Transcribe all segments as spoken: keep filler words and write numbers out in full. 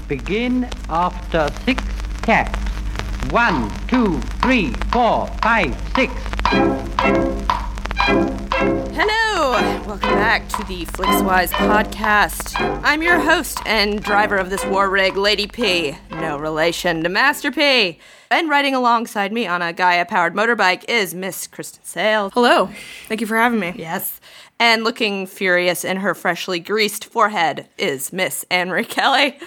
begin after six taps. One, two, three, four, five, six. Hello! Welcome back to the Flixwise podcast. I'm your host and driver of this war rig, Lady P. No relation to Master P. And riding alongside me on a Gaia-powered motorbike is Miss Kristen Sales. Hello. Thank you for having me. Yes. And looking furious in her freshly greased forehead is Miss Anne-Marie Kelly.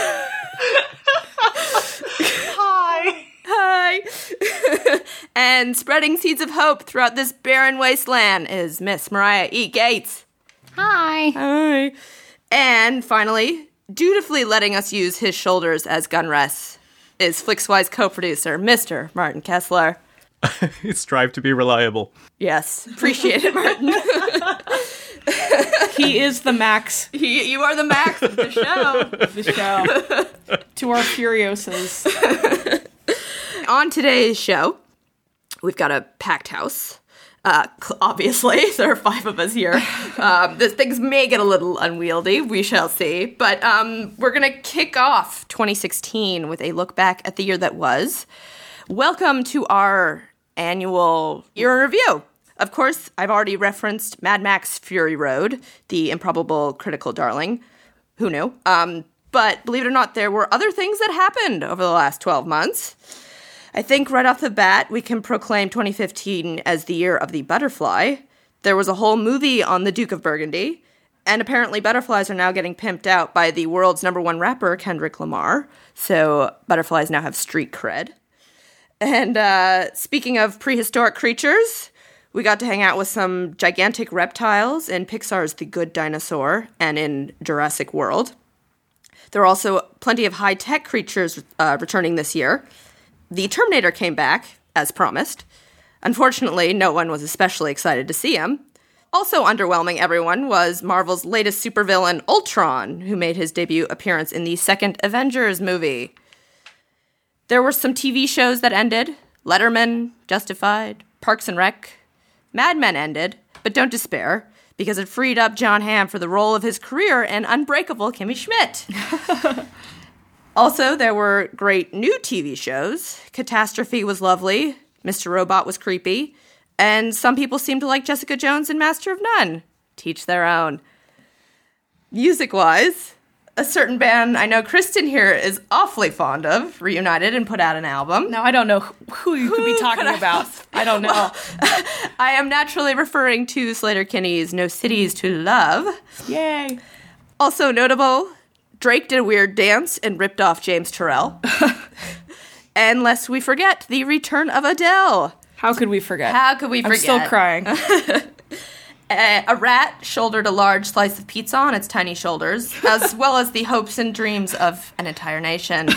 Hi. Hi. And spreading seeds of hope throughout this barren wasteland is Miss Mariah E. Gates. Hi. Hi. And finally, dutifully letting us use his shoulders as gun rests is Flixwise co-producer, Mister Martin Kessler. Strive to be reliable. Yes. Appreciate it, Martin. He is the max. He, you are the max of the show. The show. To our Furiosas. On today's show, we've got a packed house. Uh, obviously, there are five of us here. Um, this things may get a little unwieldy. We shall see. But um, we're going to kick off twenty sixteen with a look back at the year that was. Welcome to our annual year in review. Of course, I've already referenced Mad Max Fury Road, the improbable critical darling. Who knew? Um, but believe it or not, there were other things that happened over the last twelve months. I think right off the bat, we can proclaim twenty fifteen as the year of the butterfly. There was a whole movie on the Duke of Burgundy, and apparently butterflies are now getting pimped out by the world's number one rapper, Kendrick Lamar. So butterflies now have street cred. And uh, speaking of prehistoric creatures, we got to hang out with some gigantic reptiles in Pixar's The Good Dinosaur and in Jurassic World. There were also plenty of high-tech creatures uh, returning this year. The Terminator came back, as promised. Unfortunately, no one was especially excited to see him. Also underwhelming everyone was Marvel's latest supervillain, Ultron, who made his debut appearance in the second Avengers movie. There were some T V shows that ended. Letterman, Justified, Parks and Rec. Mad Men ended, but don't despair, because it freed up John Hamm for the role of his career in Unbreakable Kimmy Schmidt. Also, there were great new T V shows. Catastrophe was lovely, Mister Robot was creepy, and some people seem to like Jessica Jones and Master of None. Teach their own. Music-wise, a certain band I know Kristen here is awfully fond of reunited and put out an album. Now, I don't know who you could Who be talking could I about. I don't know. Well, I am naturally referring to Slater-Kinney's No Cities to Love. Yay. Also notable, Drake did a weird dance and ripped off James Turrell. And lest we forget, the return of Adele. How could we forget? How could we forget? I'm still crying. Uh, a rat shouldered a large slice of pizza on its tiny shoulders, as well as the hopes and dreams of an entire nation.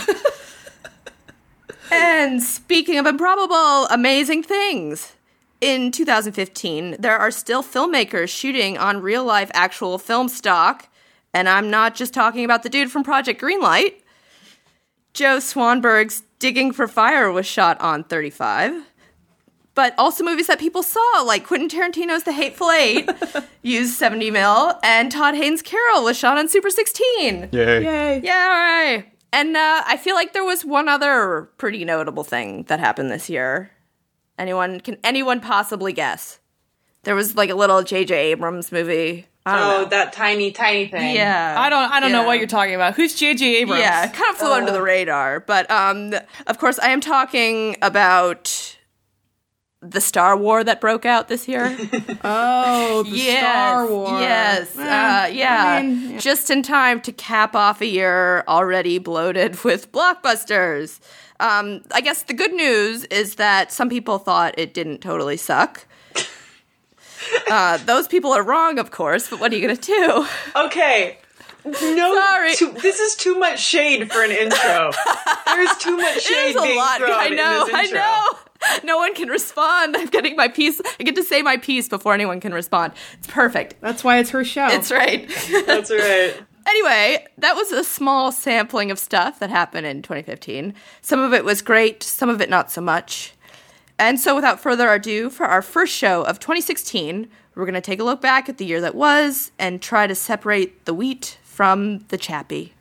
And speaking of improbable, amazing things, in two thousand fifteen, there are still filmmakers shooting on real-life actual film stock, and I'm not just talking about the dude from Project Greenlight. Joe Swanberg's Digging for Fire was shot on thirty-five. But also movies that people saw, like Quentin Tarantino's The Hateful Eight, used seventy mil, and Todd Haynes' Carol was shot on Super sixteen. Yay. Yay. Yeah, all right. And uh, I feel like there was one other pretty notable thing that happened this year. Anyone, can anyone possibly guess? There was like a little J J Abrams movie. I don't oh, know. that tiny, tiny thing. Yeah. I don't I don't Yeah. know what you're talking about. Who's J J Abrams? Yeah, it kind of flew Uh. under the radar. But, um, of course, I am talking about the Star War that broke out this year. Oh, the Yes, Star Wars. Yes, Eh, uh, yeah. I mean, yeah. Just in time to cap off a year already bloated with blockbusters. Um, I guess the good news is that some people thought it didn't totally suck. Uh, those people are wrong, of course, but what are you going to do? Okay. No, Sorry. too, this is too much shade for an intro. There's too much shade It is a being lot. thrown I know, in this I intro. know. No one can respond. I'm getting my piece. I get to say my piece before anyone can respond. It's perfect. That's why it's her show. It's right. That's right. Anyway, that was a small sampling of stuff that happened in twenty fifteen. Some of it was great, some of it not so much. And so without further ado, for our first show of twenty sixteen, we're going to take a look back at the year that was and try to separate the wheat from the chappy.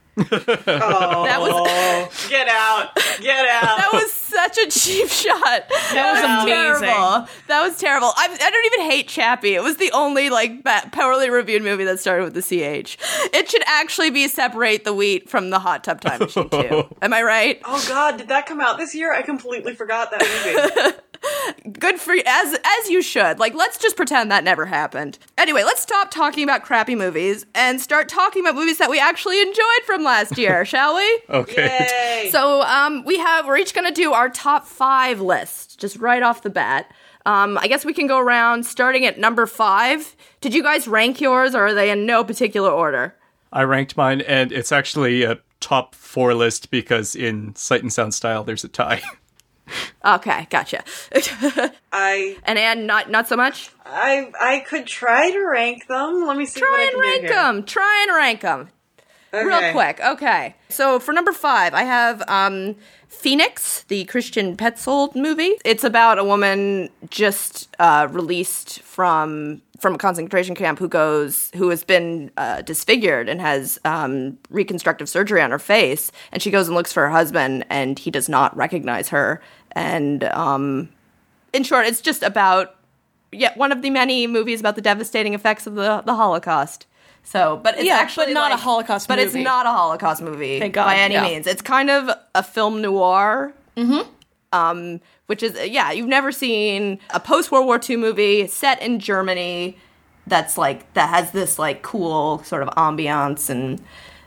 Oh, That was get out. Get out. that was such a cheap shot. That was amazing. Terrible. That was terrible. I, I don't even hate Chappie. It was the only like ba- poorly reviewed movie that started with the C H. It should actually be Separate the Wheat from the Hot Tub Time Machine too. Am I right? Oh god, did that come out this year? I completely forgot that movie. Good for you, as as you should. Like, let's just pretend that never happened. Anyway, let's stop talking about crappy movies and start talking about movies that we actually enjoyed from last year, shall we? Okay. Yay. So, um, we have we're each gonna do our top five list, just right off the bat. Um, I guess we can go around starting at number five. Did you guys rank yours, or are they in no particular order? I ranked mine, and it's actually a top four list because in Sight and Sound style, there's a tie. Okay, gotcha. I And Anne, not not so much. I I could try to rank them. Let me see what Try I and can rank do here. them. Try and rank them. Real Okay. quick, okay. So for number five, I have um, Phoenix, the Christian Petzold movie. It's about a woman just uh, released from from a concentration camp who goes who has been uh, disfigured and has um, reconstructive surgery on her face, and she goes and looks for her husband, and he does not recognize her. And um, in short, it's just about yet one of the many movies about the devastating effects of the the Holocaust. So, but it's Yeah, actually but not like- a Holocaust but movie. it's not a Holocaust movie Thank God, by any yeah. means. It's kind of a film noir. Mm-hmm. Um, which is yeah, you've never seen a post World War Two movie set in Germany that's like that has this like cool sort of ambiance and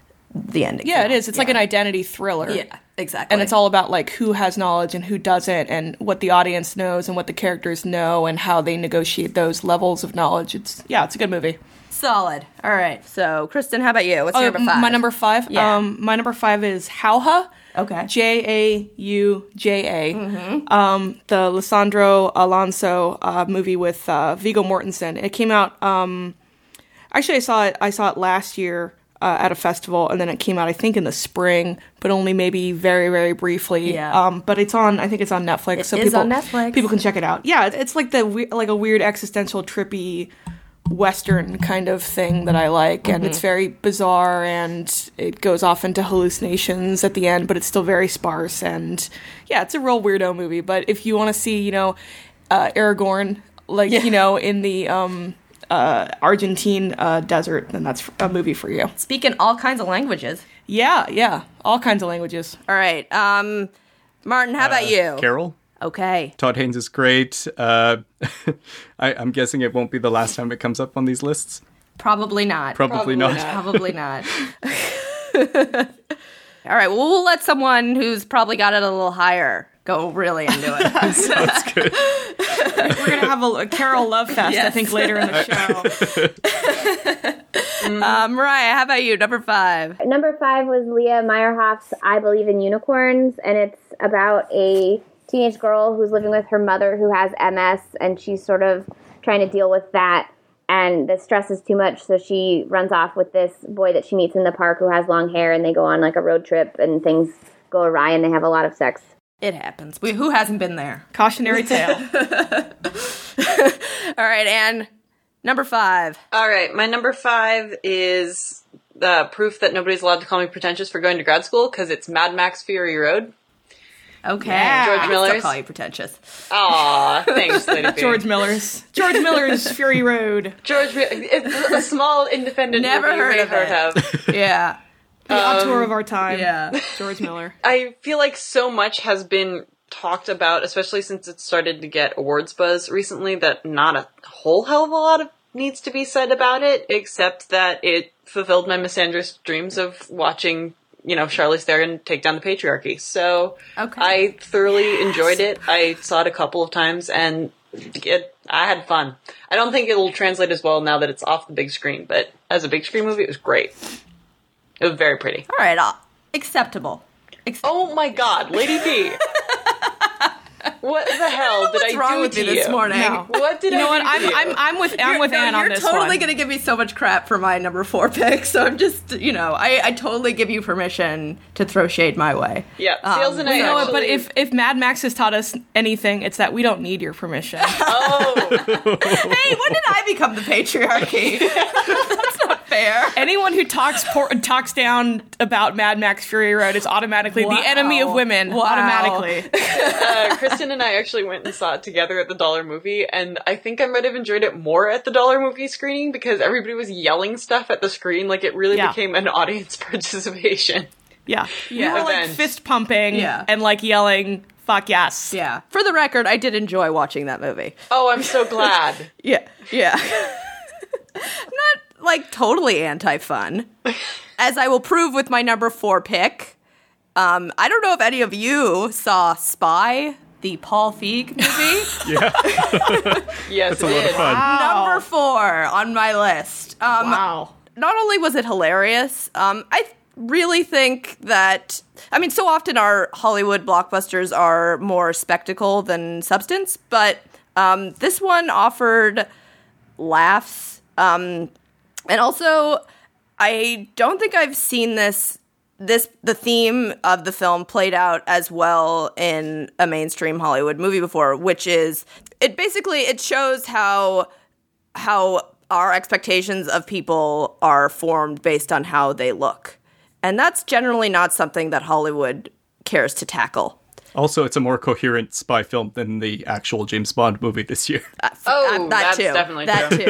the ending. Yeah, it is. It's like an Yeah. identity thriller. Yeah, exactly. And it's all about like who has knowledge and who doesn't, and what the audience knows and what the characters know and how they negotiate those levels of knowledge. It's yeah, it's a good movie. solid. All right. So, Kristen, how about you? What's Oh, your number five? my number five. Yeah. Um, my number five is Jauja. Okay. J A U J A. Mm-hmm. Um, the Lisandro Alonso uh, movie with uh, Viggo Mortensen. It came out. Um, actually, I saw it. I saw it last year uh, at a festival, and then it came out. I think in the spring, but only maybe very, very briefly. Yeah. Um, but it's on. I think it's on Netflix. It so is people, on Netflix. People can check it out. Yeah, it's, it's like the we- like a weird existential trippy Western kind of thing that I like, and it's very bizarre, and it goes off into hallucinations at the end, but it's still very sparse, and yeah, it's a real weirdo movie. But if you want to see, you know, uh, Aragorn, like, you know, in the um, uh, Argentine uh, desert, then that's a movie for you. Speaking all kinds of languages. Yeah, yeah, all kinds of languages. All right. Um, Martin, how about you? Carol? Okay. Todd Haynes is great. Uh, I, I'm guessing it won't be the last time it comes up on these lists. Probably not. Probably, not. Probably not. All right. Well, we'll let someone who's probably got it a little higher go really into it. That's good. We're gonna have a, a Carol Love Fest, I Yes. think, later in the show. uh, Mariah, how about you? Number five. Number five was Leah Meyerhoff's I Believe in Unicorns, and it's about a teenage girl who's living with her mother who has M S, and she's sort of trying to deal with that, and the stress is too much, so she runs off with this boy that she meets in the park who has long hair, and they go on like a road trip, and things go awry, and they have a lot of sex. It happens. We, who hasn't been there? Cautionary tale. All right, Anne. Number five. All right, my number five is the proof that nobody's allowed to call me pretentious for going to grad school, because it's Mad Max Fury Road. Okay. Yeah. George I can still Miller's. call you pretentious. Aw, thanks, Lady B. George Miller's. George Miller's Fury Road. George, it's a small independent Never movie you heard may of have it. heard of. Yeah. The auteur of our time. Yeah. George Miller. I feel like so much has been talked about, especially since it started to get awards buzz recently, that not a whole hell of a lot of needs to be said about it, except that it fulfilled my misandrous dreams of watching, you know, Charlize Theron take down the patriarchy. So Okay. I thoroughly enjoyed it. I saw it a couple of times, and it, I had fun. I don't think it'll translate as well now that it's off the big screen, but as a big screen movie, it was great. It was very pretty. All right. Uh, acceptable. Ex- Oh my god, Lady B! What the hell did what's I wrong do with to you this morning? No. What did You know I what? do to I'm you? I'm I'm with I'm with no, Anne on you're this totally one. going to give me so much crap for my number four pick, so I'm just, you know, I, I totally give you permission to throw shade my way. Yeah, Um, Sales and we I You know what? actually... But if if Mad Max has taught us anything, it's that we don't need your permission. Oh, Hey, when did I become the patriarchy? That's not Fair. Anyone who talks por- talks down about Mad Max Fury Road is automatically Wow. the enemy of women. Wow. Automatically. uh, Kristen and I actually went and saw it together at the Dollar Movie, and I think I might have enjoyed it more at the Dollar Movie screening because everybody was yelling stuff at the screen. Like, it really Yeah. became an audience participation. Yeah. Yeah. You were like Event. fist pumping Yeah. and like yelling, fuck yes. Yeah. For the record, I did enjoy watching that movie. Oh, I'm so glad. Yeah. Yeah. Not like totally anti-fun, as I will prove with my number four pick. Um, I don't know if any of you saw Spy, the Paul Feig movie. Yeah, Yes, it's a it lot of is. fun. Number four on my list. Um, Wow. Not only was it hilarious, um, I really think that, I mean, so often our Hollywood blockbusters are more spectacle than substance, but um, this one offered laughs. Um, and also, I don't think I've seen this, this, the theme of the film played out as well in a mainstream Hollywood movie before, which is, it basically, it shows how, how our expectations of people are formed based on how they look. And that's generally not something that Hollywood cares to tackle. Also, it's a more coherent spy film than the actual James Bond movie this year. Oh, Uh, that's definitely that true.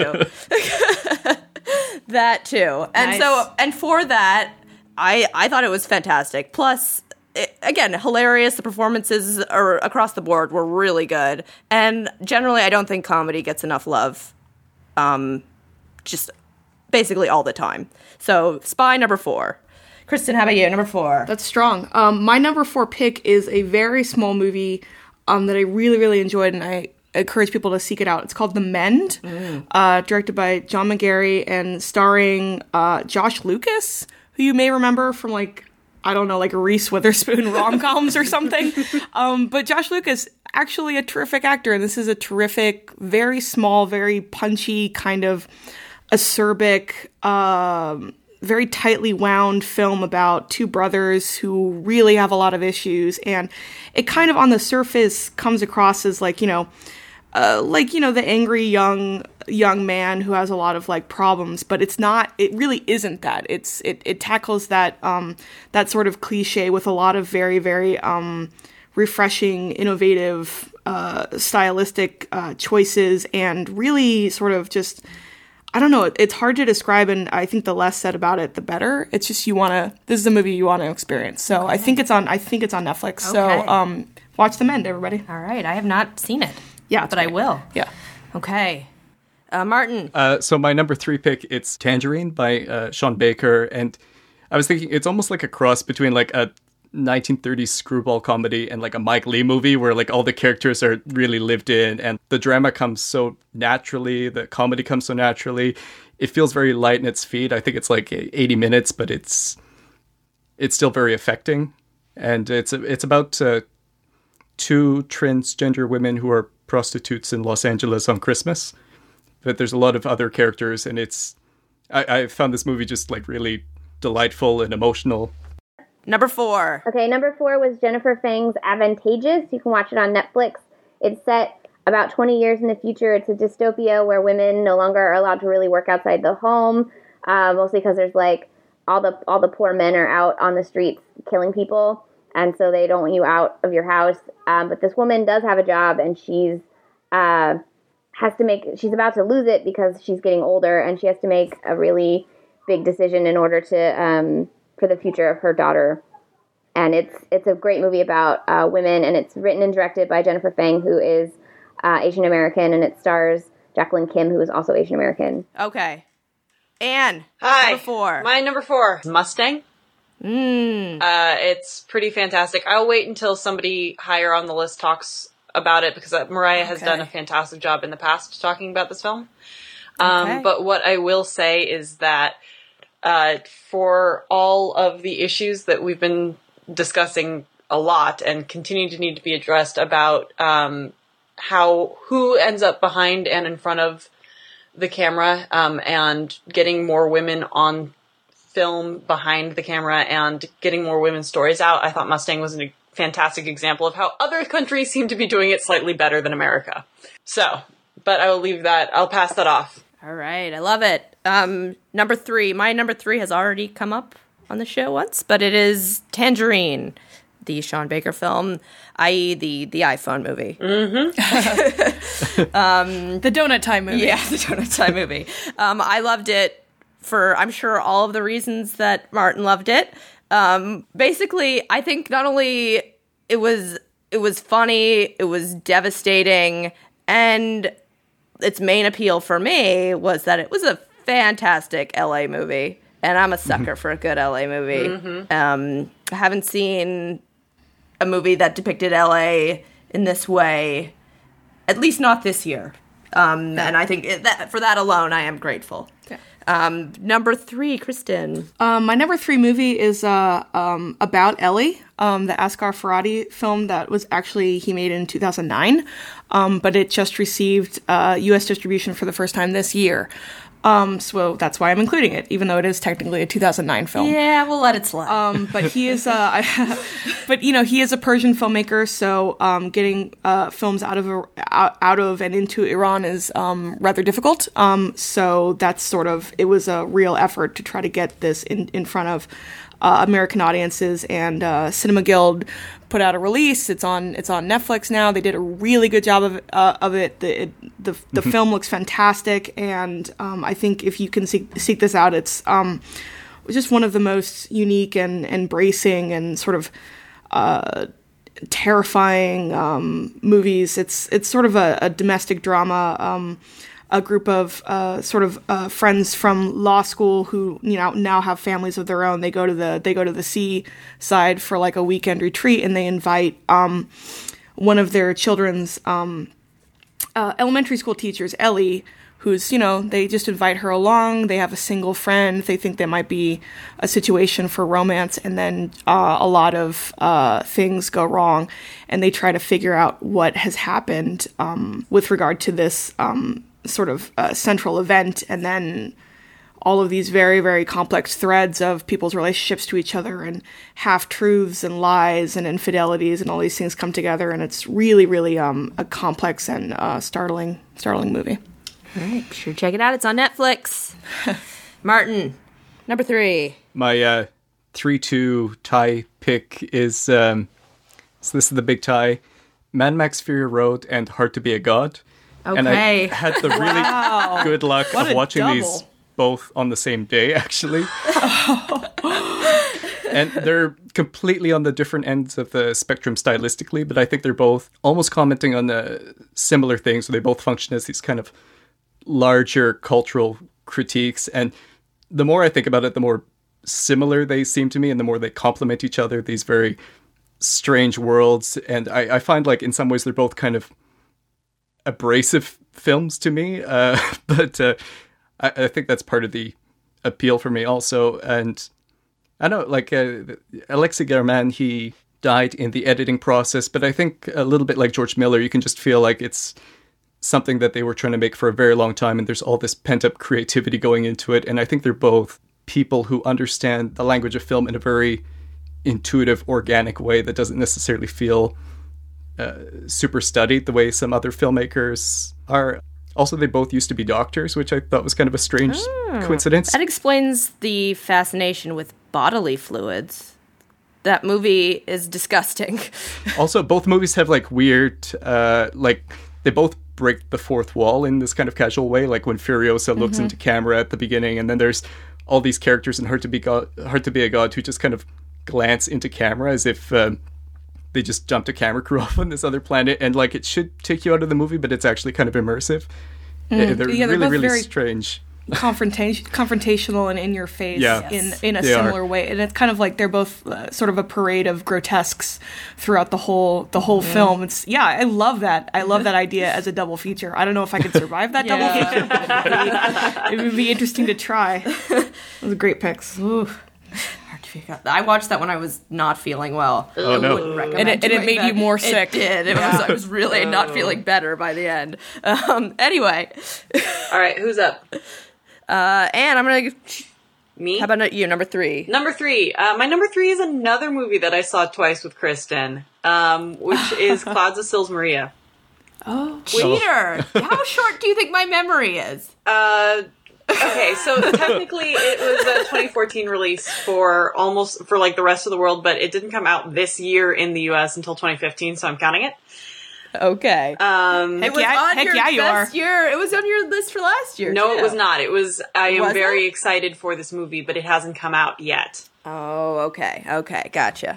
too. That too. And Nice. so, and for that, I I thought it was fantastic. Plus, it, again, hilarious. The performances are, across the board were really good. And generally, I don't think comedy gets enough love. Um, just basically all the time. So, Spy number four. Kristen, how about you? Number four. That's strong. Um, my number four pick is a very small movie um, that I really, really enjoyed, and I encourage people to seek it out. It's called The Mend, uh, directed by John McGarry and starring uh, Josh Lucas, who you may remember from, like, I don't know, like Reese Witherspoon rom-coms or something. Um, but Josh Lucas, actually a terrific actor, and this is a terrific, very small, very punchy, kind of acerbic, um, very tightly wound film about two brothers who really have a lot of issues, and it kind of on the surface comes across as like, you know, uh, like, you know, the angry young young man who has a lot of like problems, but it's not, it really isn't that. It's it it tackles that um that sort of cliche with a lot of very very um refreshing, innovative, uh stylistic uh choices, and really sort of just, I don't know, it's hard to describe, and I think the less said about it, the better. It's just, you want to, this is a movie you want to experience. So I think it's on, I think it's on Netflix. So Okay. um, watch The Mend, everybody. All right. I have not seen it. Yeah, it's but I great. will. Yeah. Okay. Uh, Martin. Uh, so my number three pick, it's Tangerine by uh, Sean Baker, and I was thinking it's almost like a cross between like a nineteen thirties screwball comedy and like a Mike Leigh movie where like all the characters are really lived in and the drama comes so naturally, the comedy comes so naturally. It feels very light in its feet. I think it's like eighty minutes, but it's it's still very affecting, and it's it's about uh, two transgender women who are prostitutes in Los Angeles on Christmas. But there's a lot of other characters, and it's I, I found this movie just like really delightful and emotional. Number four. Okay, number four was Jennifer Fang's Advantageous. You can watch it on Netflix. It's set about twenty years in the future. It's a dystopia where women no longer are allowed to really work outside the home, uh, mostly because there's like all the all the poor men are out on the streets killing people, and so they don't want you out of your house. Um, but this woman does have a job, and she's uh, has to make. She's about to lose it because she's getting older, and she has to make a really big decision in order to. Um, for the future of her daughter. And it's it's a great movie about uh, women, and it's written and directed by Jennifer Fang, who is uh, Asian American, and it stars Jacqueline Kim, who is also Asian American. Okay. Anne. Hi. Number four. My number four, Mustang. Mm. Uh, it's pretty fantastic. I'll wait until somebody higher on the list talks about it, because uh, Mariah has Okay. done a fantastic job in the past talking about this film. Um, Okay. But what I will say is that uh, for all of the issues that we've been discussing a lot and continue to need to be addressed about um, how who ends up behind and in front of the camera, um, and getting more women on film behind the camera and getting more women's stories out, I thought Mustang was a fantastic example of how other countries seem to be doing it slightly better than America. So, but I will leave that, I'll pass that off. All right. I love it. Um, number three. My number three has already come up on the show once, but it is Tangerine, the Sean Baker film, that is the, the iPhone movie. Mm-hmm. um, the Donut Time movie. Yeah, the Donut Time movie. Um, I loved it for, I'm sure, all of the reasons that Martin loved it. Um, basically, I think not only it was it was funny, it was devastating, and its main appeal for me was that it was a fantastic L A movie, and I'm a sucker mm-hmm. for a good L A movie. Mm-hmm. Um, I haven't seen a movie that depicted L A in this way, at least not this year. Um, yeah. And I think it, that, for that alone, I am grateful. Yeah. Um, number three, Kristen. Um, my number three movie is uh, um, about Ellie, um, the Asghar Farhadi film that was actually he made in two thousand nine, um, but it just received uh, U S distribution for the first time this year. Um, so that's why I'm including it, even though it is technically a two thousand nine film. Yeah, we'll let it slide. Um, but he is, uh, but you know, he is a Persian filmmaker, so um, getting uh, films out of out, out of and into Iran is um, rather difficult. Um, so that's sort of it was a real effort to try to get this in in front of uh, American audiences, and uh, Cinema Guild put out a release. It's on it's on Netflix now. They did a really good job of uh, of it. The it, the the mm-hmm. film looks fantastic, and um, I think if you can seek seek this out, it's um, just one of the most unique and, and bracing and sort of uh, terrifying um, movies. It's it's sort of a, a domestic drama. Um, a group of uh, sort of uh, friends from law school who you know now have families of their own. They go to the they go to the seaside for like a weekend retreat, and they invite um, one of their children's um, uh, elementary school teachers, Ellie, who's you know they just invite her along. They have a single friend. They think there might be a situation for romance, and then uh, a lot of uh, things go wrong, and they try to figure out what has happened um, with regard to this. Um, sort of uh, central event, and then all of these very, very complex threads of people's relationships to each other and half-truths and lies and infidelities and all these things come together, and it's really, really um, a complex and uh, startling, startling movie. All right, be sure to check it out. It's on Netflix. Martin, number three. My uh, three two tie pick is, um, so this is the big tie, Mad Max Fury Road and Hard to Be a God. Okay. And I had the really wow. good luck what of watching double. these both on the same day, actually. And they're completely on the different ends of the spectrum stylistically, but I think they're both almost commenting on the similar things. So they both function as these kind of larger cultural critiques. And the more I think about it, the more similar they seem to me, and the more they complement each other, these very strange worlds. And I, I find like in some ways they're both kind of abrasive films to me, uh, but uh, I, I think that's part of the appeal for me also. And I know, like, uh, Alexei German, he died in the editing process, but I think a little bit like George Miller, you can just feel like it's something that they were trying to make for a very long time, and there's all this pent-up creativity going into it. And I think they're both people who understand the language of film in a very intuitive, organic way that doesn't necessarily feel Uh, super studied the way some other filmmakers are. Also, they both used to be doctors, which I thought was kind of a strange oh, coincidence. That explains the fascination with bodily fluids. That movie is disgusting. Also, both movies have like weird, uh, like they both break the fourth wall in this kind of casual way. Like when Furiosa looks mm-hmm. into camera at the beginning, and then there's all these characters in Hard to Be God, Hard to Be a God who just kind of glance into camera as if um, they just jumped a camera crew off on this other planet, and like it should take you out of the movie, but it's actually kind of immersive. Mm. They're, yeah, they're really, really strange. Confrontation, confrontational and in your face yeah. in yes. in a they similar are. way, and it's kind of like they're both uh, sort of a parade of grotesques throughout the whole the whole mm. film. It's yeah, I love that. I love that idea as a double feature. I don't know if I could survive that double feature. But it, would be, it would be interesting to try. Those are great picks. Ooh. I watched that when I was not feeling well. Oh, no. And it, and it made that. you more sick. It did. It was, I was really not feeling better by the end. Um, anyway. All right, who's up? Uh, and I'm going to... Me? How about you, number three? Number three. Uh, my number three is another movie that I saw twice with Kristen, um, which is Clouds of Sils Maria. Oh, cheater! How short do you think my memory is? Uh... Okay, so technically it was a twenty fourteen release for almost, for like the rest of the world, but it didn't come out this year in the U S until twenty fifteen, so I'm counting it. Okay. Um, it was yeah, on heck your yeah, you best are. year. It was on your list for last year. no, too. it was not. It was, I am Was very it? excited for this movie, but it hasn't come out yet. Oh, okay. Okay, gotcha.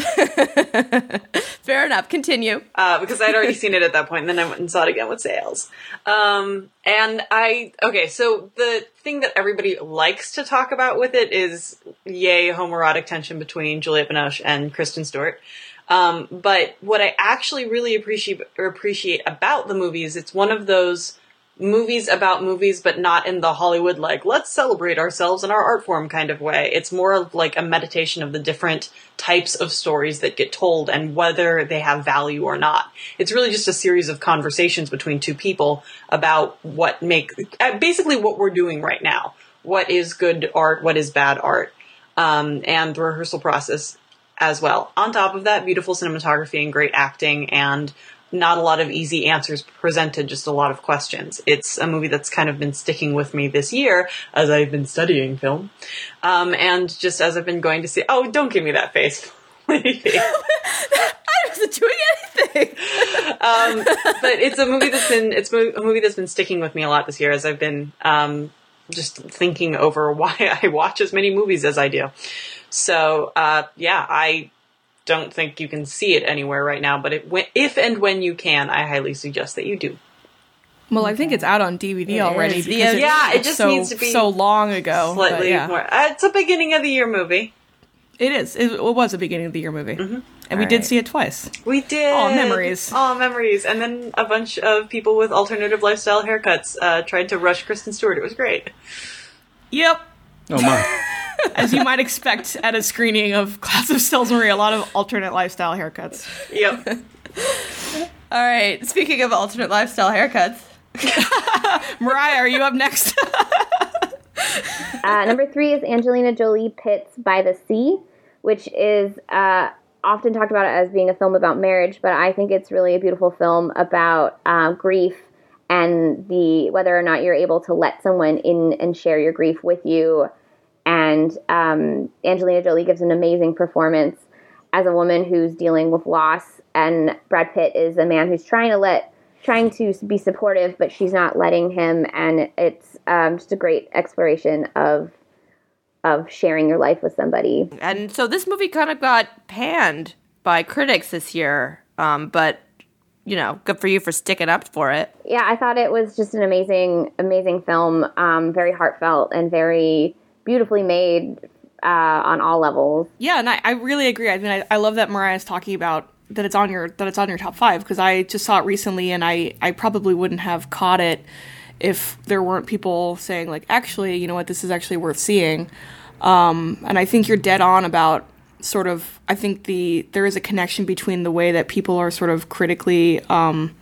Fair enough. Continue. Uh, because I'd already seen it at that point, and then I went and saw it again with sales. Um, and I, okay, so the thing that everybody likes to talk about with it is, yay, homoerotic tension between Juliette Binoche and Kristen Stewart. Um, but what I actually really appreciate, or appreciate about the movie is it's one of those movies about movies, but not in the Hollywood, like, let's celebrate ourselves in our art form kind of way. It's more of like a meditation of the different types of stories that get told and whether they have value or not. It's really just a series of conversations between two people about what make, basically what we're doing right now. What is good art? What is bad art? Um, and the rehearsal process as well. On top of that, beautiful cinematography and great acting, and not a lot of easy answers presented, just a lot of questions. It's a movie that's kind of been sticking with me this year as I've been studying film. Um, and just as I've been going to see, oh, don't give me that face. I wasn't doing anything. um, but it's a movie that's been, it's a movie that's been sticking with me a lot this year as I've been, um, just thinking over why I watch as many movies as I do. So, uh, yeah, I don't think you can see it anywhere right now, but it, if and when you can, I highly suggest that you do. Well, I think it's out on D V D It already. is. Because Yeah, it's it just so, needs to be so long ago. but Slightly yeah. more. Uh, it's a beginning of the year movie. It is. It, it was a beginning of the year movie, Mm-hmm. and we All did right. see it twice. We did. Aw, memories. Oh, memories. And then a bunch of people with alternative lifestyle haircuts uh, tried to rush Kristen Stewart. It was great. Yep. Oh my. As you might expect at a screening of Class of Stels Marie, a lot of alternate lifestyle haircuts. Yep. All right. Speaking of alternate lifestyle haircuts. Mariah, are you up next? Uh, number three is Angelina Jolie Pitts by the Sea, which is uh, often talked about as being a film about marriage, but I think it's really a beautiful film about uh, grief and the whether or not you're able to let someone in and share your grief with you. And um, Angelina Jolie gives an amazing performance as a woman who's dealing with loss, and Brad Pitt is a man who's trying to let trying to be supportive, but she's not letting him, and it's um, just a great exploration of of sharing your life with somebody. And so this movie kind of got panned by critics this year, um, but, you know, good for you for sticking up for it. Yeah, I thought it was just an amazing, amazing film, um, very heartfelt and very beautifully made uh, on all levels. Yeah, and I, I really agree. I mean, I, I love that Mariah's talking about that it's on your that it's on your top five, because I just saw it recently, and I, I probably wouldn't have caught it if there weren't people saying, like, actually, you know what, this is actually worth seeing. Um, and I think you're dead on about sort of, I think the there is a connection between the way that people are sort of critically um,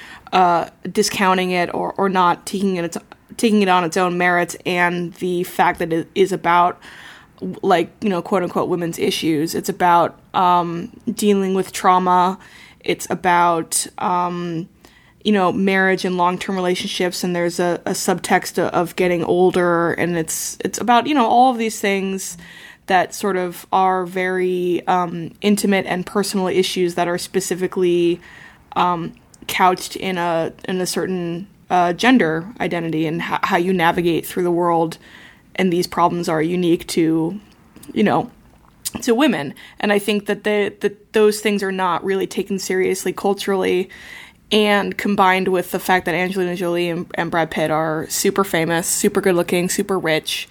uh, discounting it or, or not taking it taking it on its own merits, and the fact that it is about, like, you know, quote unquote women's issues. It's about um, dealing with trauma. It's about, um, you know, marriage and long-term relationships. And there's a, a subtext of getting older. And it's, it's about, you know, all of these things that sort of are very um, intimate and personal issues that are specifically um, couched in a, in a certain uh, gender identity, and h- how you navigate through the world. And these problems are unique to, you know, to women. And I think that the, that those things are not really taken seriously culturally. And combined with the fact that Angelina Jolie and, and Brad Pitt are super famous, super good looking, super rich,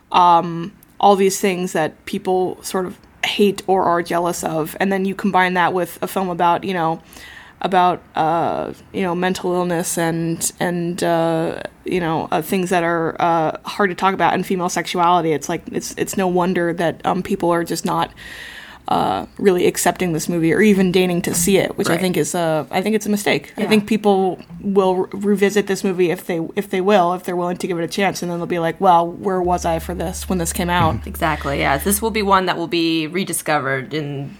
um, all these things that people sort of hate or are jealous of. And then you combine that with a film about, you know, about, uh, you know, mental illness and, and uh, you know, uh, things that are uh, hard to talk about, and female sexuality. It's like, it's it's no wonder that um, people are just not uh, really accepting this movie or even deigning to see it, which Right. I think is a, I think it's a mistake. Yeah. I think people will re- revisit this movie if they if they will, if they're willing to give it a chance, and then they'll be like, well, where was I for this when this came out? Exactly, yeah. This will be one that will be rediscovered in,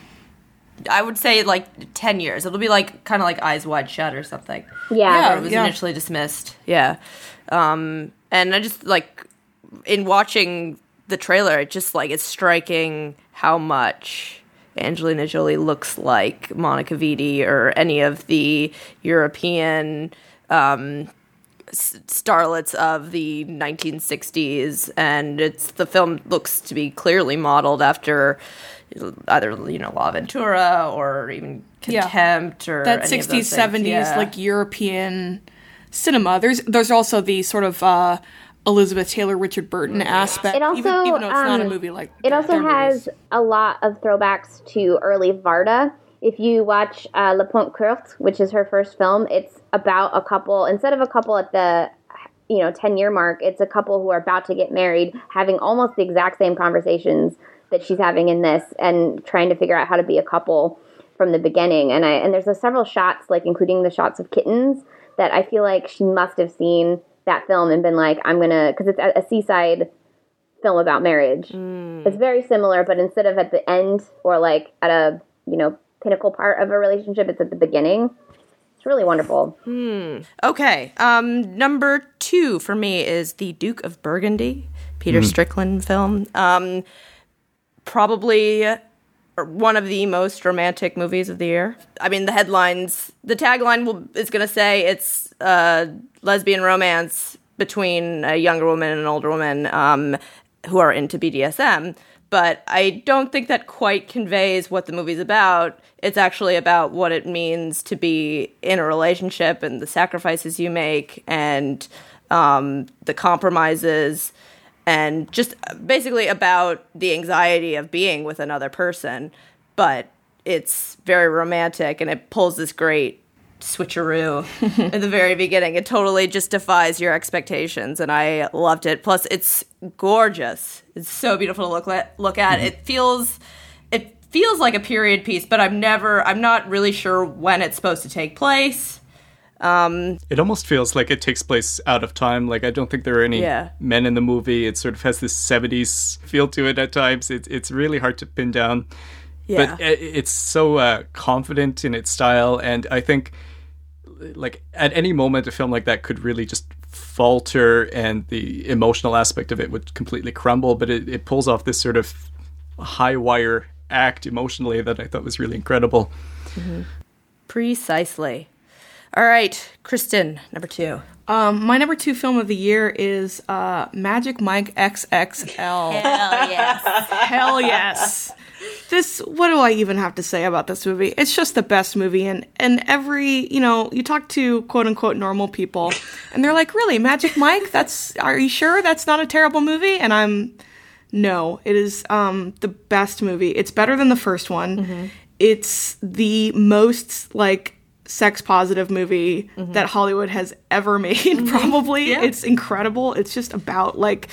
I would say, like ten years. It'll be like kind of like Eyes Wide Shut or something. Yeah. Where it was yeah. initially dismissed. Yeah. Um, and I just like in watching the trailer, it just like it's striking how much Angelina Jolie looks like Monica Vitti or any of the European um, s- starlets of the nineteen sixties, and it's the film looks to be clearly modeled after either you know La Ventura or even Contempt, yeah. or that any sixties, of those things. seventies Yeah. like European cinema. There's there's also the sort of uh, Elizabeth Taylor, Richard Burton aspect. It also, even, even though it's um, not a movie like it also their has movies. a lot of throwbacks to early Varda. If you watch uh, Le Pont Court, which is her first film, it's about a couple. Instead of a couple at the you know ten year mark, it's a couple who are about to get married, having almost the exact same conversations that she's having in this, and trying to figure out how to be a couple from the beginning. And I and there's a several shots, like including the shots of kittens, that I feel like she must have seen that film and been like, I'm gonna, because it's a, a seaside film about marriage. Mm. It's very similar, but instead of at the end or like at a you know pinnacle part of a relationship, it's at the beginning. It's really wonderful. Hmm. Okay. Um, number two for me is The Duke of Burgundy, Peter mm. Strickland film. Um, probably one of the most romantic movies of the year. I mean, the headlines, the tagline will, is going to say it's a lesbian romance between a younger woman and an older woman um, who are into B D S M. But I don't think that quite conveys what the movie's about. It's actually about what it means to be in a relationship and the sacrifices you make and um, the compromises, and just basically about the anxiety of being with another person. But it's very romantic, and it pulls this great switcheroo in the very beginning. It totally just defies your expectations, and I loved it. Plus, it's gorgeous. It's so beautiful to look at. Look at. Mm-hmm. It feels, it feels like a period piece, but I'm never. I'm not really sure when it's supposed to take place. Um, it almost feels like it takes place out of time. Like, I don't think there are any yeah. men in the movie. It sort of has this seventies feel to it at times. It's it's really hard to pin down. Yeah. But it's so uh, confident in its style, and I think, like, at any moment, a film like that could really just falter, and the emotional aspect of it would completely crumble. But it, it pulls off this sort of high wire act emotionally that I thought was really incredible. Mm-hmm. Precisely. All right, Kristen, number two. Um, my number two film of the year is uh, Magic Mike X X L. Hell yes. Hell yes. This, what do I even have to say about this movie? It's just the best movie, and, and every, you know, you talk to quote-unquote normal people, and they're like, really, Magic Mike? That's, are you sure that's not a terrible movie? And I'm, no, it is um, the best movie. It's better than the first one. Mm-hmm. It's the most, like, sex-positive movie mm-hmm. that Hollywood has ever made, mm-hmm. probably. Yeah. It's incredible. It's just about, like,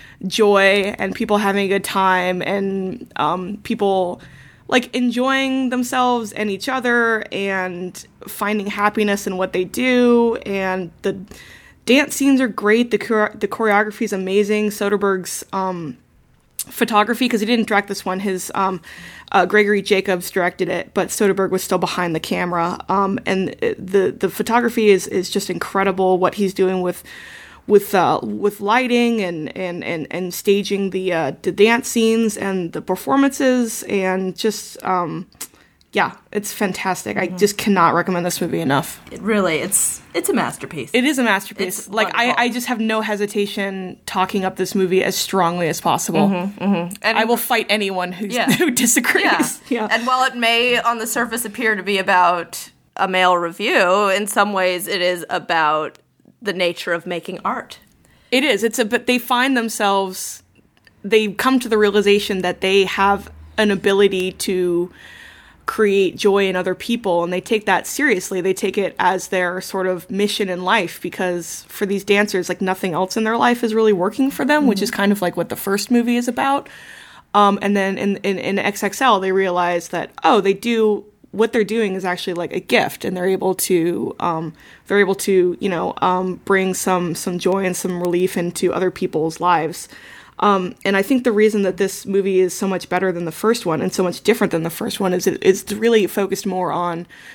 joy and people having a good time, and um, people like enjoying themselves and each other and finding happiness in what they do. And the dance scenes are great. The chore- the choreography is amazing. Soderbergh's um, photography, because he didn't direct this one, his um, uh, Gregory Jacobs directed it, but Soderbergh was still behind the camera. Um, and the the photography is is just incredible. What he's doing with with uh, with lighting and, and, and, and staging the uh, the dance scenes and the performances, and just um, yeah, it's fantastic. Mm-hmm. I just cannot recommend this movie enough. It really, it's it's a masterpiece. It is a masterpiece. It's like I, I just have no hesitation talking up this movie as strongly as possible. Mm-hmm, mm-hmm. And I will fight anyone who's, yeah. who disagrees. Yeah. yeah. And while it may on the surface appear to be about a male review, in some ways it is about the nature of making art. It is. It's a, but they find themselves, they come to the realization that they have an ability to create joy in other people, and they take that seriously. They take it as their sort of mission in life, because for these dancers, like, nothing else in their life is really working for them, mm-hmm. which is kind of like what the first movie is about. Um, and then in, in, in X X L, they realize that, oh, they do, what they're doing is actually like a gift, and they're able to, um, they're able to, you know, um, bring some, some joy and some relief into other people's lives. Um, and I think the reason that this movie is so much better than the first one and so much different than the first one is it, it's really focused more on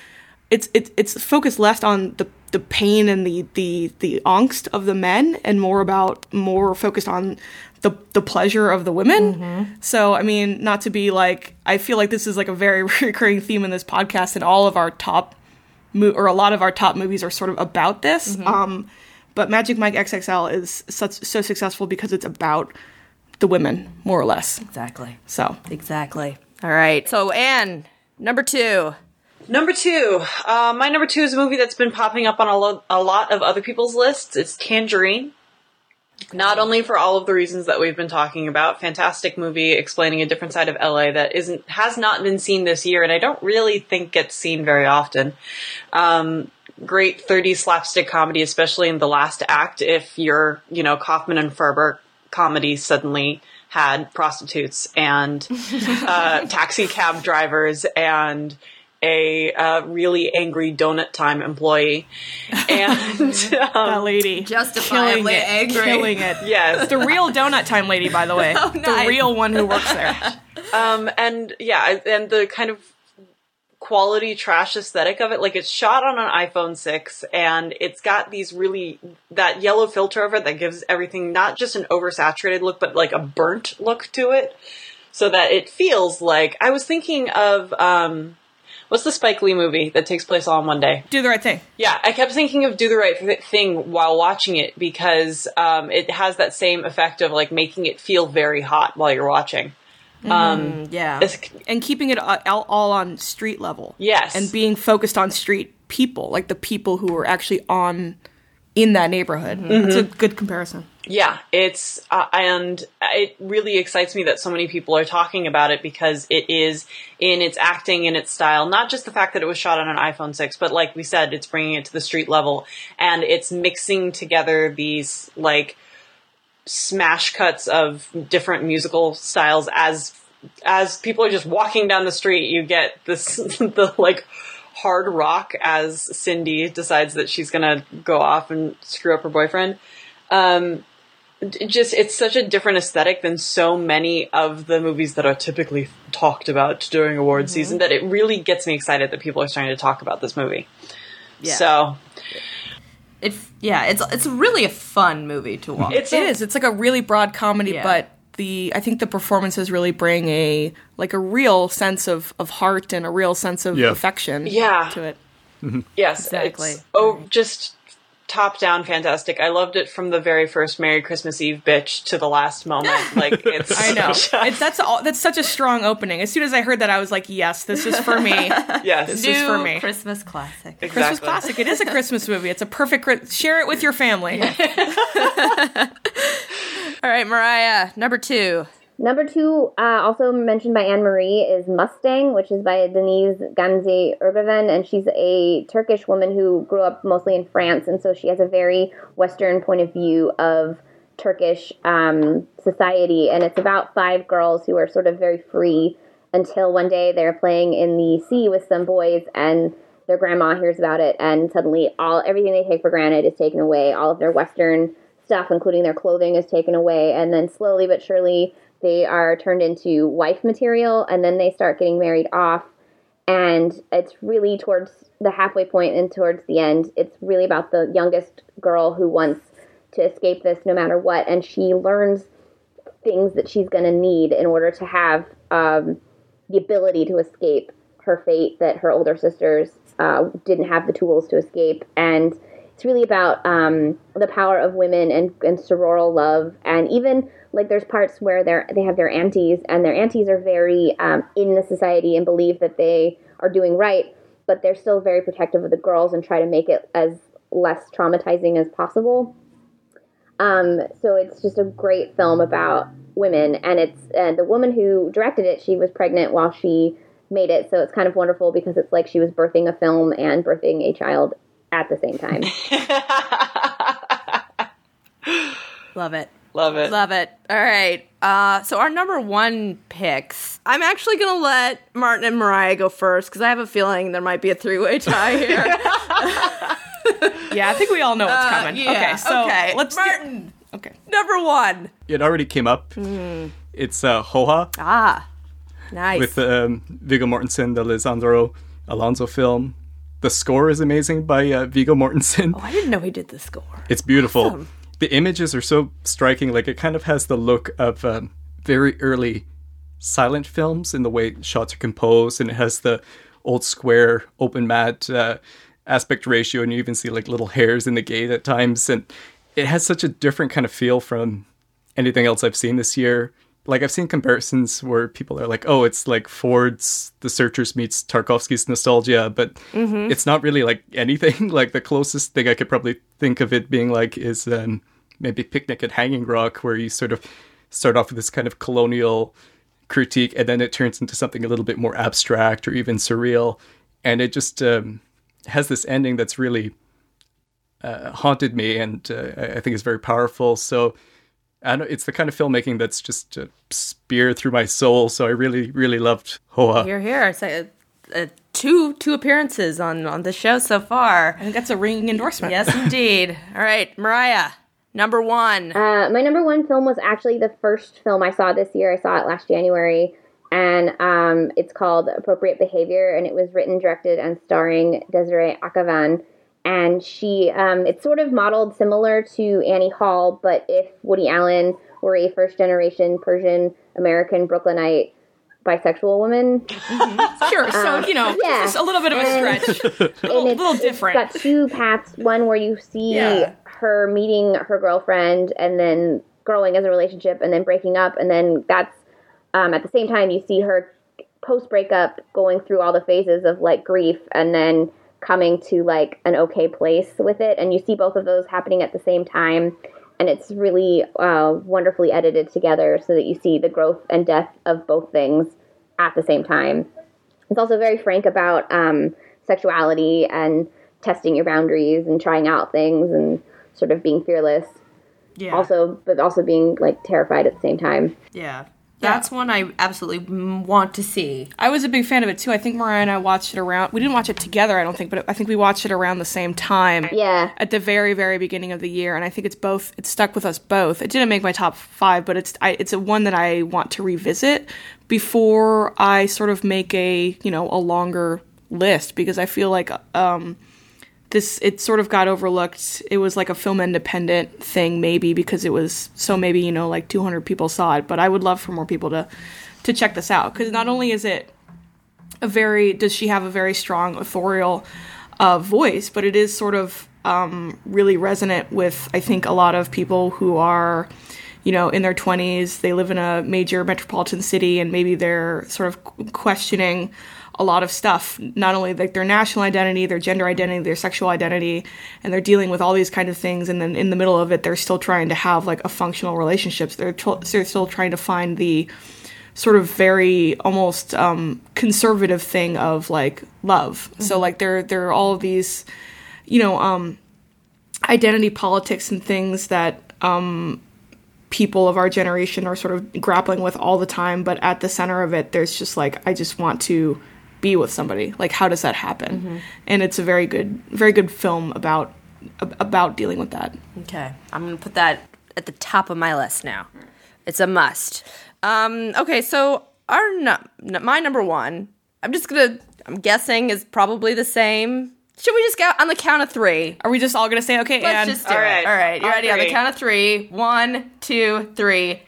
it's it's it's focused less on the the pain and the the the angst of the men, and more about more focused on the the pleasure of the women. Mm-hmm. So, I mean, not to be like, I feel like this is like a very recurring theme in this podcast, and all of our top mo- or a lot of our top movies are sort of about this. Mm-hmm. Um, but Magic Mike X X L is such so successful because it's about the women, more or less. Exactly. So exactly. All right. So, Anne, number two. Number two. Uh, my number two is a movie that's been popping up on a, lo- a lot of other people's lists. It's Tangerine. Not only for all of the reasons that we've been talking about, fantastic movie explaining a different side of L A that isn't has not been seen this year, and I don't really think gets seen very often. Um, great thirties slapstick comedy, especially in the last act. If your, you know, Kaufman and Ferber comedy suddenly had prostitutes and uh, taxi cab drivers and a uh, really angry Donut Time employee, and um, that lady justifiably killing angry, it, killing it. Yes, the real Donut Time lady, by the way, oh, the nice. real one who works there. Um, and yeah, and the kind of quality trash aesthetic of it, like it's shot on an iPhone six, and it's got these really that yellow filter over it that gives everything not just an oversaturated look, but like a burnt look to it, so that it feels like I was thinking of. Um, What's the Spike Lee movie that takes place all in one day? Do the Right Thing. Yeah, I kept thinking of Do the Right Th- Thing while watching it because um, it has that same effect of like making it feel very hot while you're watching. Mm-hmm. Um, yeah. And keeping it all, all on street level. Yes. And being focused on street people, like the people who are actually on in that neighborhood. Mm-hmm. That's a good comparison. Yeah, it's, uh, and it really excites me that so many people are talking about it because it is in its acting and its style, not just the fact that it was shot on an iPhone six, but like we said, it's bringing it to the street level and it's mixing together these like smash cuts of different musical styles as, as people are just walking down the street, you get this, the like hard rock as Cindy decides that she's gonna go off and screw up her boyfriend. Um, just, it's such a different aesthetic than so many of the movies that are typically talked about during award mm-hmm. season that it really gets me excited that people are starting to talk about this movie. Yeah. So. It, yeah, it's it's really a fun movie to watch. It's it a, is. It's like a really broad comedy, yeah. but the I think the performances really bring a like a real sense of, of heart and a real sense of yeah. affection yeah. to it. Mm-hmm. Yes, exactly. It's, oh, just top down fantastic. I loved it from the very first Merry Christmas Eve bitch to the last moment. Like it's I know. It's, that's all, that's such a strong opening. As soon as I heard that, I was like, yes, this is for me. Yes, this New is for me. Christmas classic. Exactly. Christmas classic. It is a Christmas movie. It's a perfect. Share it with your family. Yeah. All right, Mariah, number two. Number two, uh, also mentioned by Anne-Marie, is Mustang, which is by Denise Gamze Erbavan, and she's a Turkish woman who grew up mostly in France, and so she has a very Western point of view of Turkish um, society, and it's about five girls who are sort of very free until one day they're playing in the sea with some boys, and their grandma hears about it, and suddenly all everything they take for granted is taken away. All of their Western stuff, including their clothing, is taken away, and then slowly but surely they are turned into wife material, and then they start getting married off. And it's really towards the halfway point and towards the end, it's really about the youngest girl who wants to escape this no matter what. And she learns things that she's going to need in order to have um, the ability to escape her fate that her older sisters uh, didn't have the tools to escape. And it's really about um, the power of women and, and sororal love. And even like there's parts where they're, they have their aunties, and their aunties are very um, in the society and believe that they are doing right, but they're still very protective of the girls and try to make it as less traumatizing as possible. Um, so it's just a great film about women, and it's and the woman who directed it, she was pregnant while she made it, so it's kind of wonderful because it's like she was birthing a film and birthing a child at the same time. Love it. Love it. Love it. All right. Uh, so our number one picks, I'm actually going to let Martin and Mariah go first because I have a feeling there might be a three-way tie here. Yeah, I think we all know what's Uh, coming. yeah, Okay, so okay. let's Martin. Get, okay. Number one. It already came up. Mm. It's uh, Hoha Ah, nice. with um, Viggo Mortensen, the Lisandro Alonso film. The score is amazing by uh, Viggo Mortensen. Oh, I didn't know he did the score. It's beautiful. Awesome. The images are so striking. Like, it kind of has the look of um, very early silent films in the way shots are composed, and it has the old square open matte uh, aspect ratio, and you even see like little hairs in the gate at times, and it has such a different kind of feel from anything else I've seen this year. Like, I've seen comparisons where people are like, oh, it's like Ford's The Searchers meets Tarkovsky's Nostalgia, but mm-hmm. it's not really like anything. Like, the closest thing I could probably think of it being like is um, maybe Picnic at Hanging Rock, where you sort of start off with this kind of colonial critique, and then it turns into something a little bit more abstract or even surreal. And it just um, has this ending that's really uh, haunted me, and uh, I think is very powerful. So I don't, it's the kind of filmmaking that's just a spear through my soul. So I really, really loved Hoa. Here, here. It's like a, a two two appearances on, on the show so far. I think that's a ringing endorsement. Yes, indeed. All right, Mariah, number one. Uh, my number one film was actually the first film I saw this year. I saw it last January, and um, it's called Appropriate Behavior, and it was written, directed, and starring Desiree Akhavan. And she, um, it's sort of modeled similar to Annie Hall, but if Woody Allen were a first-generation Persian-American Brooklynite bisexual woman. Mm-hmm. Sure, so, you know, yeah. just a little bit of a And- stretch. a little, and it's, little different. It's got two paths. One where you see Yeah. her meeting her girlfriend and then growing as a relationship and then breaking up. And then that's, um, at the same time, you see her post-breakup going through all the phases of, like, grief and then coming to, like, an okay place with it. And you see both of those happening at the same time. And it's really uh, wonderfully edited together so that you see the growth and death of both things at the same time. It's also very frank about um, sexuality and testing your boundaries and trying out things and sort of being fearless. Yeah. Also, but also being, like, terrified at the same time. Yeah. That's one I absolutely m- want to see. I was a big fan of it, too. I think Mariah and I watched it around... We didn't watch it together, I don't think, but I think we watched it around the same time. Yeah. At the very, very beginning of the year, and I think it's both... It's stuck with us both. It didn't make my top five, but it's I, it's a one that I want to revisit before I sort of make a, you know, a longer list, because I feel like... um This, it sort of got overlooked. It was like a film independent thing, maybe, because it was, so maybe, you know, like two hundred people saw it. But I would love for more people to, to check this out. Because not only is it a very, does she have a very strong authorial uh, voice, but it is sort of um, really resonant with, I think, a lot of people who are, you know, in their twenties. They live in a major metropolitan city, and maybe they're sort of questioning a lot of stuff, not only like their national identity, their gender identity, their sexual identity, and they're dealing with all these kind of things. And then in the middle of it, they're still trying to have like a functional relationships. They're, tr- they're still trying to find the sort of very almost um, conservative thing of like love. Mm-hmm. So like there, there are all of these, you know, um, identity politics and things that um, people of our generation are sort of grappling with all the time. But at the center of it, there's just like, I just want to be with somebody. Like, how does that happen? Mm-hmm. And it's a very good, very good film about about dealing with that. Okay, I'm gonna put that at the top of my list now. It's a must. Um, okay, so our no, my number one, I'm just gonna, I'm guessing is probably the same. Should we just go on the count of three? Are we just all gonna say okay? Let's and just do All it. right. All right, you On ready? On the three. count of three. One, two, three.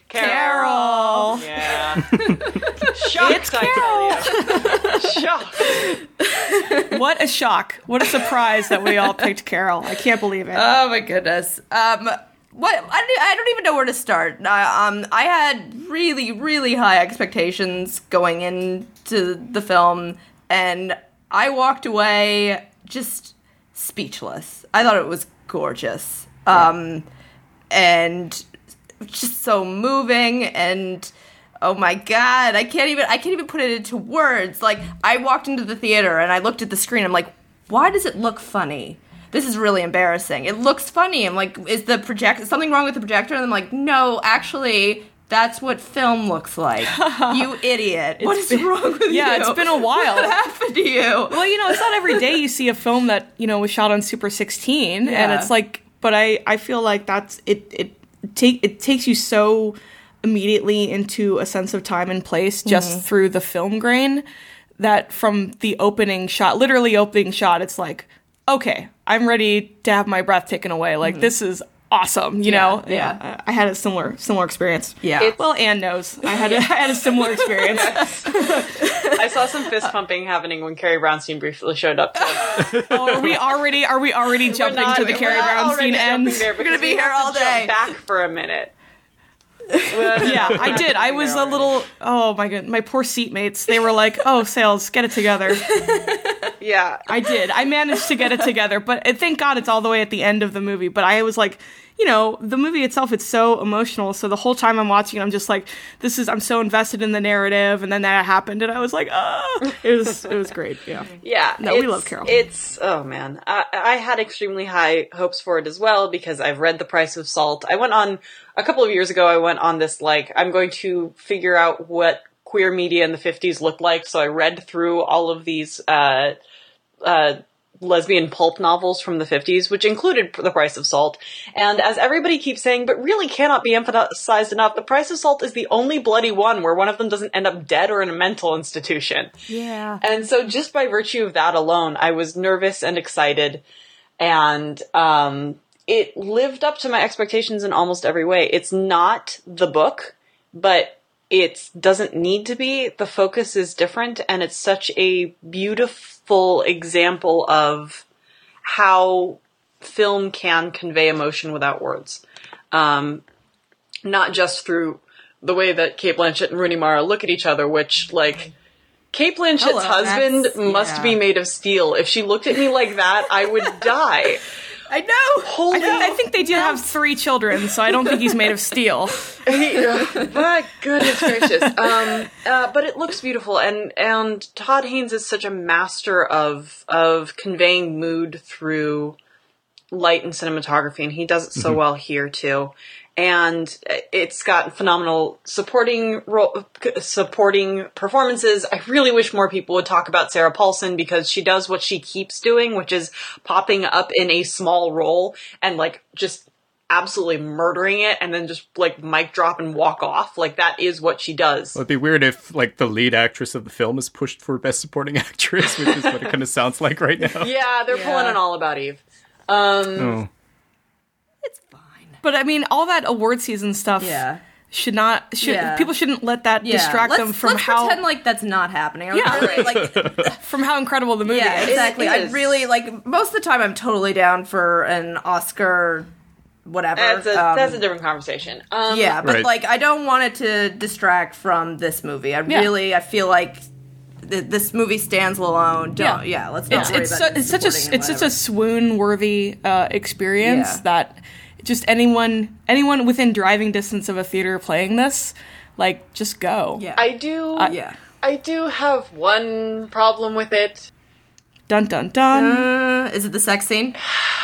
Carol. Carol. Yeah. Shocked, I tell you. Shocked. What a shock! What a surprise that we all picked Carol. I can't believe it. Oh my goodness. Um, what? I don't, I don't even know where to start. I, um, I had really, really high expectations going into the film, and I walked away just speechless. I thought it was gorgeous, um, and just so moving, and oh my god, I can't even I can't even put it into words. Like, I walked into the theater and I looked at the screen. I'm like, why does it look funny? This is really embarrassing. It looks funny. I'm like, is the project is something wrong with the projector? And I'm like, no, actually, that's what film looks like. You idiot. What is been- wrong with yeah, you? it's been a while. What happened to you? Well, you know, it's not every day you see a film that, you know, was shot on Super sixteen, Yeah. and it's like, but I, I feel like that's it. It take it takes you so immediately into a sense of time and place just Mm-hmm. through the film grain that from the opening shot, literally opening shot, it's like, okay, I'm ready to have my breath taken away. Like, mm-hmm. this is awesome, you yeah, know? Yeah. yeah. I had a similar similar experience. Yeah. It's, well, Anne knows. I had a, I had a similar experience. I saw some fist pumping happening when Carrie Brownstein briefly showed up. oh, are we already are we already jumping not, to the Carrie Brownstein end? We're going to be here all day. Back for a minute. yeah, I did. I was a little. Oh my god, my poor seatmates. They were like, "Oh, Sales, get it together." Yeah, I did. I managed to get it together, but uh, thank God it's all the way at the end of the movie. But I was like, you know, the movie itself, it's so emotional. So the whole time I'm watching it, I'm just like, this is. I'm so invested in the narrative, and then that happened, and I was like, oh, it was it was great. Yeah, yeah. No, we love Carol. It's oh man, I, I had extremely high hopes for it as well because I've read The Price of Salt. I went on. A couple of years ago, I went on this, like, I'm going to figure out what queer media in the fifties looked like, so I read through all of these uh, uh, lesbian pulp novels from the fifties, which included The Price of Salt, and as everybody keeps saying, but really cannot be emphasized enough, The Price of Salt is the only bloody one where one of them doesn't end up dead or in a mental institution. Yeah. And so just by virtue of that alone, I was nervous and excited, and, um... it lived up to my expectations in almost every way. It's not the book, but it doesn't need to be. The focus is different, and it's such a beautiful example of how film can convey emotion without words. Um, not just through the way that Cate Blanchett and Rooney Mara look at each other, which, like, Cate Blanchett's Hello, husband that's- must yeah. be made of steel. If she looked at me like that, I would die. I know. Holy I think, I think they do have three children, so I don't think he's made of steel. My goodness gracious. Um, uh, but it looks beautiful, and, and Todd Haynes is such a master of of conveying mood through light and cinematography, and he does it so mm-hmm. well here too. And it's got phenomenal supporting role, supporting performances. I really wish more people would talk about Sarah Paulson because she does what she keeps doing, which is popping up in a small role and like just absolutely murdering it and then just like mic drop and walk off. Like that is what she does. Well, it'd be weird if like the lead actress of the film is pushed for Best Supporting Actress, which is what it kind of sounds like right now. Yeah, they're Yeah. pulling an All About Eve. Um, oh. It's fine. But I mean, all that award season stuff Yeah. should not. Should Yeah. people shouldn't let that Yeah. distract let's, them from let's how pretend like that's not happening. I Yeah. really, like, from how incredible the movie yeah, is. exactly. It I is. really like most of the time. I'm totally down for an Oscar, whatever. that's a Um, that's a different conversation. Um, yeah, but Right. like I don't want it to distract from this movie. I Yeah. really, I feel like th- this movie stands alone. Don't, yeah, let's not It's worry it's about so, it it's such a supporting it's and such a swoon worthy uh, experience Yeah. that just anyone anyone within driving distance of a theater playing this, like, just go. whatever. I do. yeah, yeah. I do have one problem with it. Dun dun dun. Uh, is it the sex scene?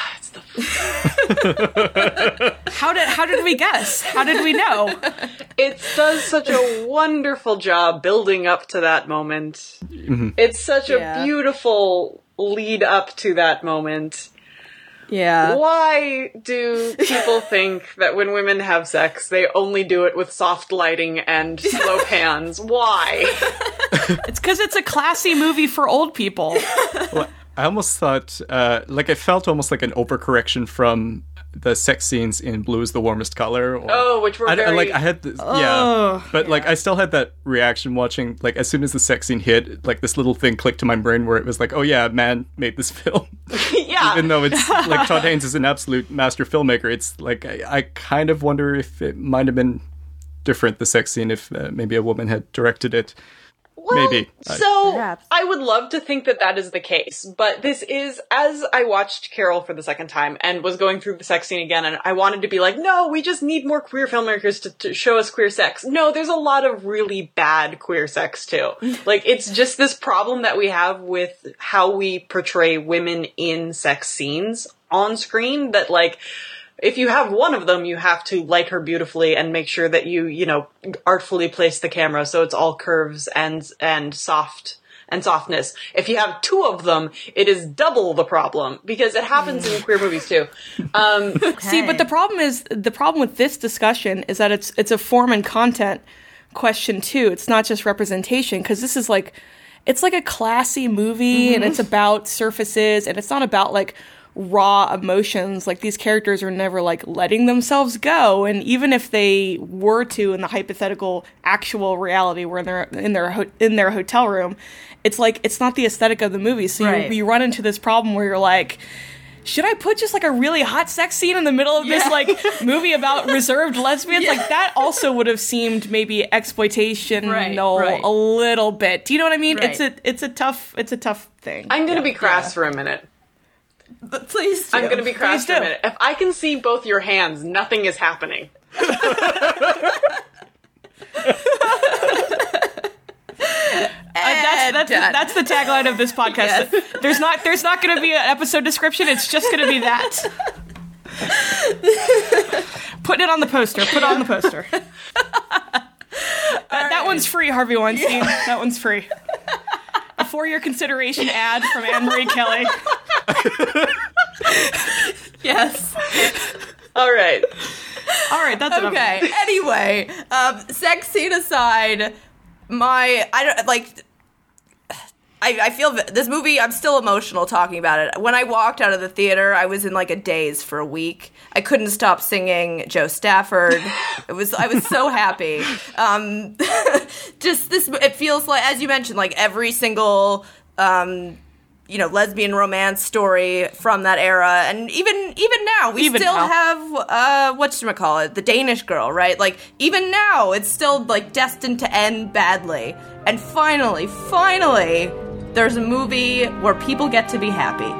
How did how did we guess? How did we know? It does such a wonderful job building up to that moment. It's such Yeah. a beautiful lead up to that moment. Yeah. Why do people think that when women have sex, they only do it with soft lighting and slow pans? Why? It's because it's a classy movie for old people. Well, I almost thought, uh, like, it felt almost like an overcorrection from the sex scenes in Blue is the Warmest Color. Or, Oh, which were I, I- very... like, I had this, Oh, yeah, but like, I still had that reaction watching, like, as soon as the sex scene hit, like, this little thing clicked to my brain where it was like, oh yeah, a man made this film. yeah. Even though it's, like, Todd Haynes is an absolute master filmmaker, it's like, I, I kind of wonder if it might have been different, the sex scene, if uh, maybe a woman had directed it. Well, Maybe. I- So, Perhaps. I would love to think that that is the case, but this is, as I watched Carol for the second time and was going through the sex scene again, and I wanted to be like, no, we just need more queer filmmakers to, to show us queer sex. No, there's a lot of really bad queer sex, too. Like, it's just this problem that we have with how we portray women in sex scenes on screen that, like, if you have one of them, you have to light her beautifully and make sure that you, you know, artfully place the camera so it's all curves and and soft and softness. If you have two of them, it is double the problem because it happens in queer movies too. Um, See, but the problem is the problem with this discussion is that it's it's a form and content question too. It's not just representation, because this is like it's like a classy movie, mm-hmm. and it's about surfaces, and it's not about like raw emotions. Like these characters are never like letting themselves go, and even if they were to in the hypothetical actual reality where they're in their ho- in their hotel room, it's like it's not the aesthetic of the movie. So right. you, you run into this problem where you're like, should I put just like a really hot sex scene in the middle of this yeah. like movie about reserved lesbians? Yeah. Like that also would have seemed maybe exploitation right, right. a little bit. Do you know what I mean? Right. It's a it's a tough it's a tough thing. I'm gonna yeah. be crass yeah. for a minute. But please do. I'm gonna be crass please for do. a minute. If I can see both your hands, nothing is happening. Uh, that's that's, that's the tagline of this podcast. Yes. There's not there's not going to be an episode description. It's just going to be that. Put it on the poster. Put it on the poster. that, right. that one's free, Harvey Weinstein. Yeah. That one's free. A four-year consideration ad from Anne Marie Kelly. Yes. All right. All right. That's okay. Enough. Anyway, um, sex scene aside. My, I don't, like, I, I feel this movie, I'm still emotional talking about it. When I walked out of the theater, I was in like a daze for a week. I couldn't stop singing Joe Stafford. It was, I was so happy. Um, just this, it feels like, as you mentioned, like every single, um, you know, lesbian romance story from that era. And even even now, we even still now. have, uh, whatchamacallit, the Danish Girl, right? Like, even now, it's still, like, destined to end badly. And finally, finally, there's a movie where people get to be happy.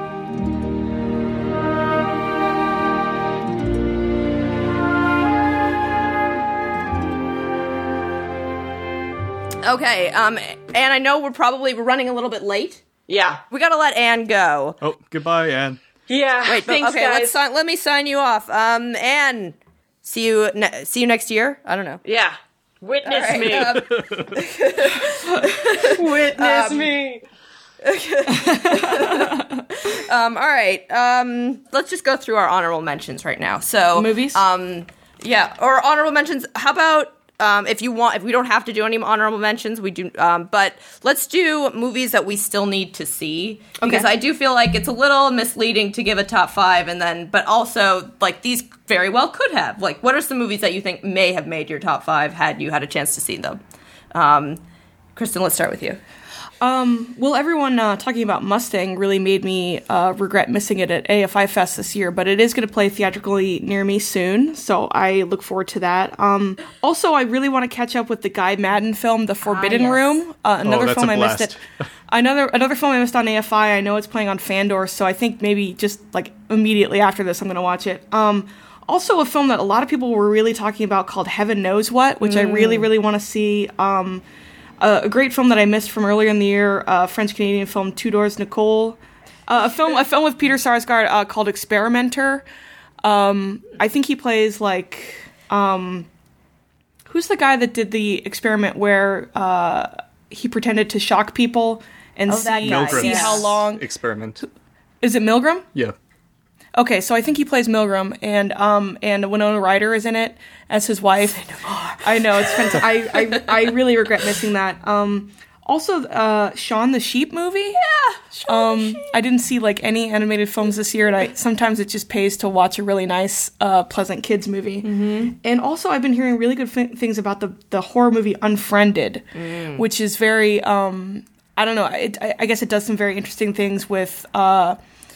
Okay, um, and I know we're probably, we're running a little bit late. Yeah. We gotta let Anne go. Oh, goodbye, Anne. Yeah. Wait, thanks, okay, guys. let's sign, let me sign you off. Um, Anne, see you ne- see you next year? I don't know. Yeah. Witness right, me. Um, Witness um, me. um, all right. Um, let's just go through our honorable mentions right now. So movies? Um, yeah, or honorable mentions. How about Um, if you want, if we don't have to do any honorable mentions, we do. Um, but let's do movies that we still need to see, because okay. I do feel like it's a little misleading to give a top five, and then, but also like these very well could have. Like, what are some movies that you think may have made your top five had you had a chance to see them? Um, Kristen, let's start with you. Um, well, everyone uh, talking about Mustang really made me uh, regret missing it at A F I Fest this year, but it is going to play theatrically near me soon, so I look forward to that. Um, also, I really want to catch up with the Guy Madden film, The Forbidden ah, yes. Room. Uh, another oh, film I missed it. Another another film I missed on A F I. I know it's playing on Fandor, so I think maybe just like immediately after this, I'm going to watch it. Um, also, a film that a lot of people were really talking about called Heaven Knows What, which mm. I really, really want to see. Um, Uh, a great film that I missed from earlier in the year, uh, French-Canadian film Two Doors Nicole. Uh, a film a film with Peter Sarsgaard uh, called Experimenter. Um, I think he plays like... Um, who's the guy that did the experiment where uh, he pretended to shock people and oh, see, Milgram. see how long... Experiment. Is it Milgram? Yeah. Okay, so I think he plays Milgram, and um, and Winona Ryder is in it as his wife. I know, it's fantastic. I, I I really regret missing that. Um, also, uh, Shaun the Sheep movie. Yeah, Shaun um, the Sheep. I didn't see like any animated films this year, and I sometimes it just pays to watch a really nice, uh, pleasant kids movie. Mm-hmm. And also, I've been hearing really good f- things about the the horror movie Unfriended, mm. which is very um, I don't know. It, I, I guess it does some very interesting things with. Uh,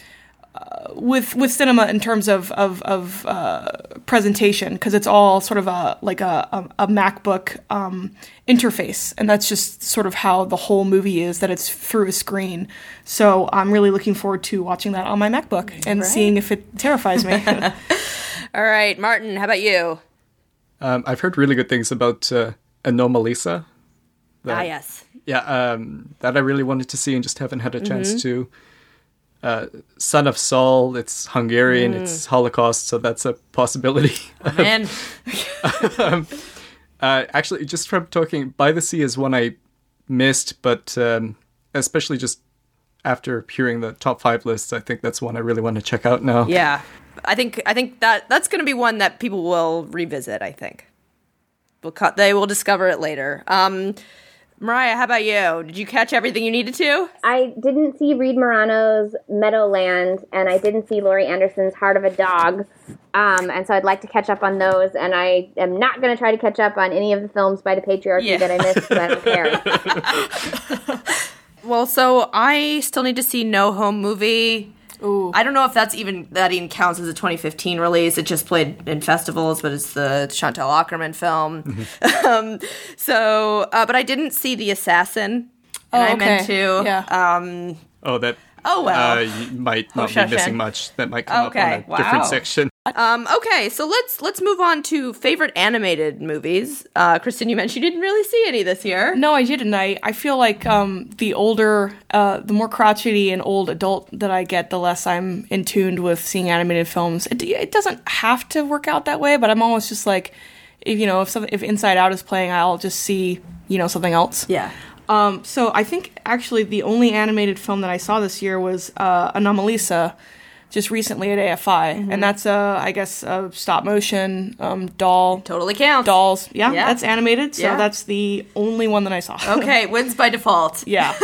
Uh, with with cinema in terms of of, of uh, presentation, because it's all sort of a like a, a, a MacBook um, interface, and that's just sort of how the whole movie is, that it's through a screen. So I'm really looking forward to watching that on my MacBook and right. seeing if it terrifies me. All right, Martin, how about you? Um, I've heard really good things about uh, Anomalisa. That, ah, yes. Yeah, um, that I really wanted to see and just haven't had a chance mm-hmm. to. Uh, Son of Saul, it's Hungarian, mm. it's Holocaust, so that's a possibility. Oh, man. um, uh, actually, just from talking, By the Sea is one I missed, but um, especially just after hearing the top five lists, I think that's one I really want to check out now. Yeah, I think I think that that's going to be one that people will revisit. I think we'll cut, they will discover it later. Um, Mariah, how about you? Did you catch everything you needed to? I didn't see Reed Morano's Meadowland, and I didn't see Laurie Anderson's Heart of a Dog. Um, and so I'd like to catch up on those, and I am not going to try to catch up on any of the films by the patriarchy Yeah. that I missed because I don't care. Well, so I still need to see No Home Movie. Ooh. I don't know if that's even that even counts as a twenty fifteen release. It just played in festivals, but it's the Chantal Akerman film. um, so, uh, but I didn't see The Assassin, and Oh, I meant okay. to. Yeah. Um, Oh, that. Oh, well. Uh, you might not Hoshashin. be missing much. That might come Okay, up on a wow. different section. um, okay, so let's let's move on to favorite animated movies. Uh, Kristen, you mentioned you didn't really see any this year. No, I didn't. I, I feel like um, the older, uh, the more crotchety and old adult that I get, the less I'm in tuned with seeing animated films. It, it doesn't have to work out that way, but I'm always just like, if you know, if something, if Inside Out is playing, I'll just see, you know, something else. Yeah. Um, so I think actually the only animated film that I saw this year was uh, Anomalisa, just recently at A F I, and that's uh, I guess a stop motion um, doll. Totally counts. Dolls, yeah, Yeah. that's animated. So Yeah. that's the only one that I saw. Okay, wins by default. Yeah.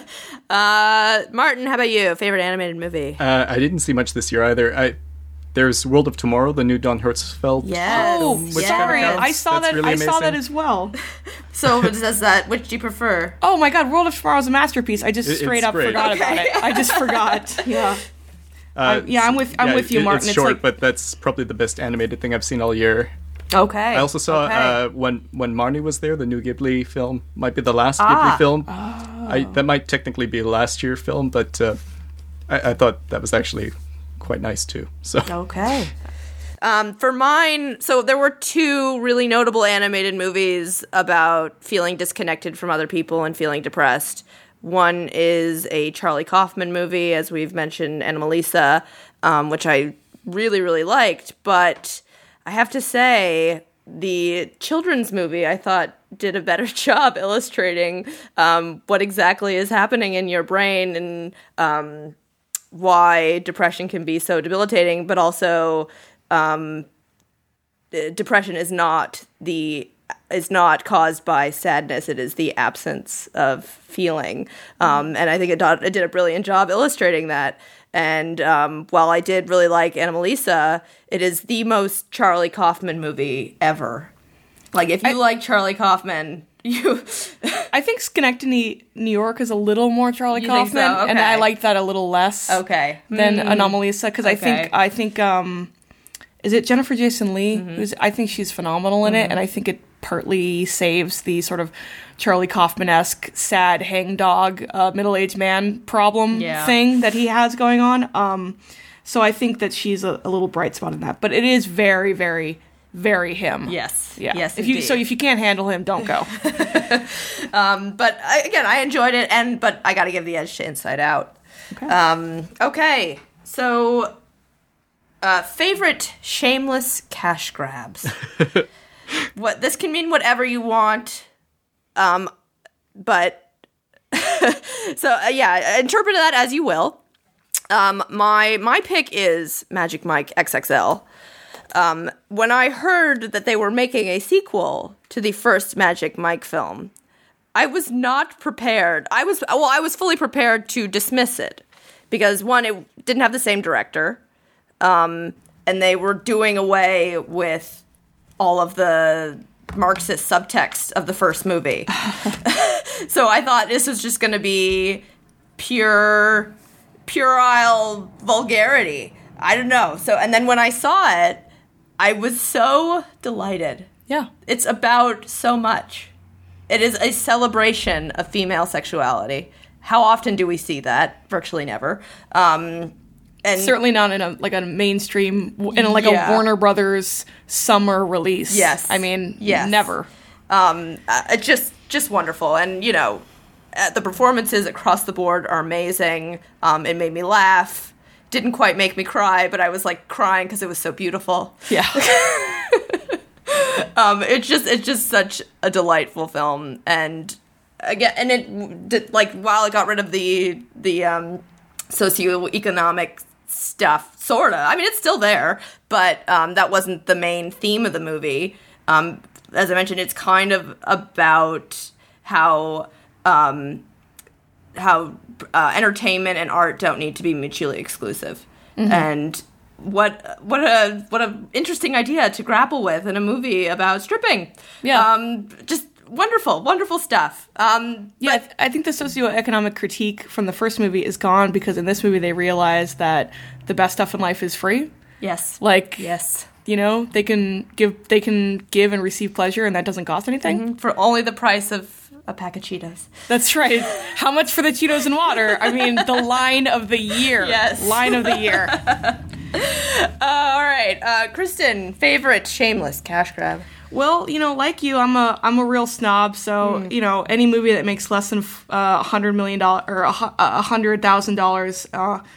Uh, Martin, how about you? Favorite animated movie? Uh, I didn't see much this year either. I There's World of Tomorrow, the new Don Hertzfeldt. Yes. Oh, Which sorry. kinda counts. I saw That's that. really I saw that amazing. as well. So does that? Which do you prefer? Oh my God, World of Tomorrow is a masterpiece. I just It- straight it's up great. forgot Okay. about it. I just forgot. Yeah. Uh, yeah, I'm with- I'm with you, it- Martin. It's It's short, like- but that's probably the best animated thing I've seen all year. Okay. I also saw Okay. uh, when when Marnie was there, the new Ghibli film might be the last Ah. Ghibli film. I, that might technically be a last year film, but uh, I, I thought that was actually quite nice too. So Okay. Um, for mine, so there were two really notable animated movies about feeling disconnected from other people and feeling depressed. One is a Charlie Kaufman movie, as we've mentioned, Anomalisa, um, which I really, really liked. But I have to say, the children's movie, I thought, did a better job illustrating um, what exactly is happening in your brain and um, why depression can be so debilitating, but also um, depression is not the is not caused by sadness. It is the absence of feeling, um, and I think it, do, it did a brilliant job illustrating that. And um, while I did really like Anomalisa, it is the most Charlie Kaufman movie ever. Like, if you like Charlie Kaufman, you I think Schenectady, New York is a little more Charlie You think so? Kaufman, and Okay. I like that a little less okay. than Anomalisa because I Okay. think I think um, is it Jennifer Jason Leigh? Mm-hmm. Who's I think she's phenomenal in it, and I think it partly saves the sort of Charlie Kaufman-esque sad hangdog uh, middle-aged man problem Yeah. thing that he has going on. Um, so I think that she's a, a little bright spot in that, but it is very, very, very him. Yes. Yeah. Yes. If you indeed. so if you can't handle him, don't go. But I, again, I enjoyed it, and but I got to give the edge to Inside Out. Okay. Um, okay, so uh, favorite shameless cash grabs. What this can mean whatever you want, um, but so uh, yeah, interpret that as you will. Um, my my pick is Magic Mike X X L. Um, when I heard that they were making a sequel to the first Magic Mike film, I was not prepared. I was well, I was fully prepared to dismiss it because one, it didn't have the same director, um, and they were doing away with all of the Marxist subtext of the first movie. So I thought this was just going to be pure, puerile vulgarity. I don't know. So and then when I saw it, I was so delighted. Yeah. It's about so much. It is a celebration of female sexuality. How often do we see that? Virtually never. Um, and Certainly not in a like a mainstream in a, like Yeah. a Warner Brothers summer release. Yes. I mean, Yes. never. um, uh, just just wonderful. And you know, uh, the performances across the board are amazing. Um, it made me laugh. Didn't quite make me cry, but I was like crying because it was so beautiful. Yeah. Um, it's just it's just such a delightful film, and again, and it did, like while it got rid of the the um, socioeconomic stuff, sorta. I mean, it's still there, but um, that wasn't the main theme of the movie. Um, as I mentioned, it's kind of about how um, how uh, entertainment and art don't need to be mutually exclusive, mm-hmm. and what what a what a interesting idea to grapple with in a movie about stripping. Yeah, um, just wonderful, wonderful stuff. Um, yeah, I, th- I think the socioeconomic critique from the first movie is gone because in this movie they realize that the best stuff in life is free. Yes, like yes. You know, they can give they can give and receive pleasure, and that doesn't cost anything. Mm-hmm. For only the price of a pack of Cheetos. That's right. How much for the Cheetos and water? I mean, the line of the year. Yes. Line of the year. uh, all right. Uh, Kristen, favorite shameless cash grab? Well, you know, like you, I'm a I'm a real snob. So mm. you know, any movie that makes less than a uh, hundred million dollars or a hundred thousand uh, dollars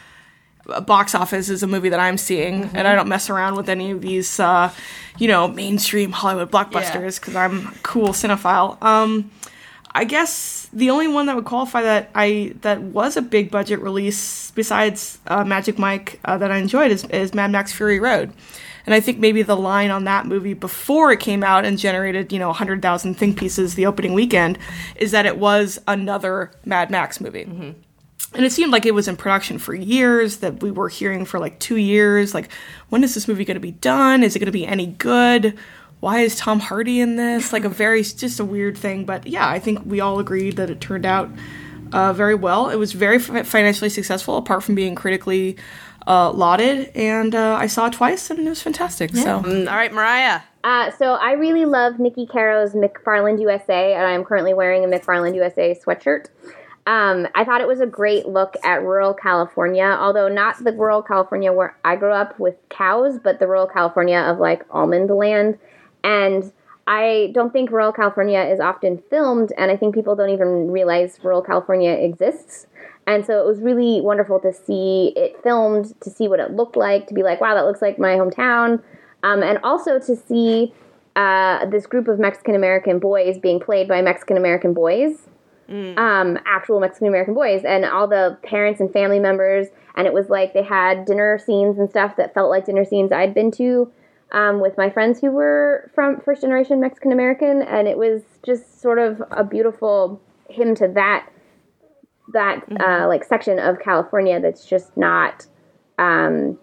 box office is a movie that I'm seeing, mm-hmm. and I don't mess around with any of these, uh, you know, mainstream Hollywood blockbusters because yeah. I'm a cool cinephile. Um, I guess the only one that would qualify that I that was a big budget release besides uh, Magic Mike uh, that I enjoyed is, is Mad Max Fury Road. And I think maybe the line on that movie before it came out and generated, you know, one hundred thousand think pieces the opening weekend is that it was another Mad Max movie. Mm-hmm. And it seemed like it was in production for years, that we were hearing for like two years. Like, when is this movie going to be done? Is it going to be any good? Why is Tom Hardy in this? Like a very, just a weird thing. But yeah, I think we all agreed that it turned out uh, very well. It was very f- financially successful, apart from being critically uh, lauded. And uh, I saw it twice, and it was fantastic. Yeah. So, mm, all right, Mariah. Uh, so I really love Nikki Caro's McFarland U S A, and I'm currently wearing a McFarland U S A sweatshirt. Um, I thought it was a great look at rural California, although not the rural California where I grew up with cows, but the rural California of like almond land. And I don't think rural California is often filmed, and I think people don't even realize rural California exists. And so it was really wonderful to see it filmed, to see what it looked like, to be like, wow, that looks like my hometown. Um, and also to see uh, this group of Mexican-American boys being played by Mexican-American boys. Mm. Um, actual Mexican-American boys, and all the parents and family members, and it was like they had dinner scenes and stuff that felt like dinner scenes I'd been to um, with my friends who were from first-generation Mexican-American, and it was just sort of a beautiful hymn to that that mm-hmm. uh, like section of California that's just not um,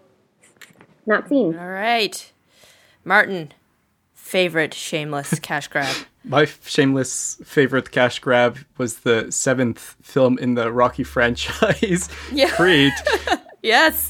not seen. All right, Martin, favorite shameless cash grab. My shameless favorite cash grab was the seventh film in the Rocky franchise, yeah. Creed. Yes.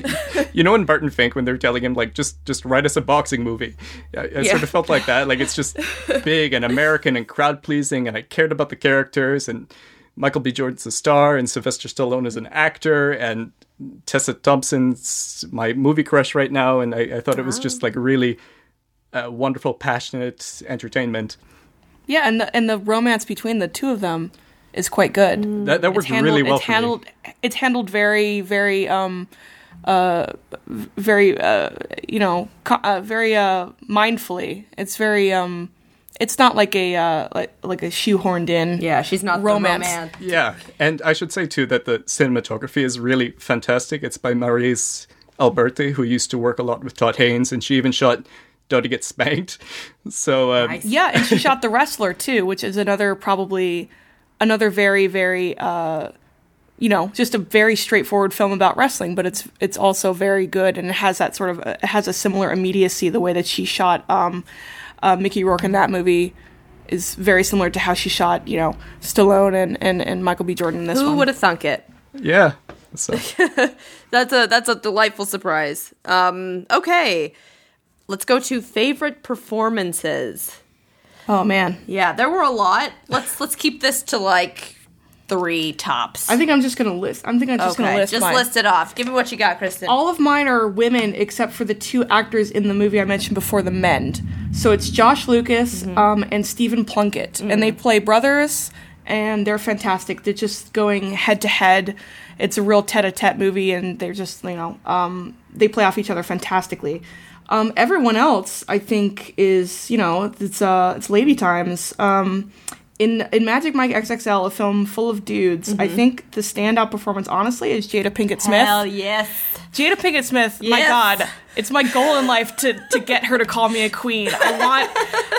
You know, in Barton Fink, when they're telling him, like, just just write us a boxing movie. I, I yeah. sort of felt like that. Like, it's just big and American and crowd-pleasing, and I cared about the characters, and Michael B. Jordan's a star, and Sylvester Stallone is an actor, and Tessa Thompson's my movie crush right now, and I, I thought it was just, like, really uh, wonderful, passionate entertainment. Yeah, and the and the romance between the two of them is quite good. Mm. That that worked handled, really well it's for handled, me. It's handled very, very, um, uh, very, uh, you know, co- uh, very uh, mindfully. It's very, um, it's not like a uh, like like a shoehorned in. Yeah, she's not romance. The romance. Yeah, and I should say too that the cinematography is really fantastic. It's by Maryse Alberti, who used to work a lot with Todd Haynes, and she even shot Dottie Gets Spanked. So um, nice. Yeah, and she shot The Wrestler too, which is another probably another very very uh, you know, just a very straightforward film about wrestling, but it's it's also very good, and it has that sort of it has a similar immediacy. The way that she shot um, uh, Mickey Rourke in that movie is very similar to how she shot, you know, Stallone and, and, and Michael B. Jordan in this Who one. Who would have thunk it? Yeah. So. that's a that's a delightful surprise. Um, okay. Let's go to favorite performances. Oh man, yeah, there were a lot. Let's let's keep this to like three tops. I think I'm just gonna list. I think I'm just okay, gonna list. Just mine. list it off. Give me what you got, Kristen. All of mine are women, except for the two actors in the movie I mentioned before, The Mend. So it's Josh Lucas mm-hmm. um, and Stephen Plunkett, mm-hmm. and they play brothers, and they're fantastic. They're just going head to head. It's a real tete-a-tete movie, and they're just you know um, they play off each other fantastically. Um, everyone else, I think, is, you know, it's uh, it's lady times. Um, in in Magic Mike X X L, a film full of dudes, mm-hmm. I think the standout performance, honestly, is Jada Pinkett Smith. Hell yes. Jada Pinkett Smith, yes. my God. It's my goal in life to, to get her to call me a queen. I want...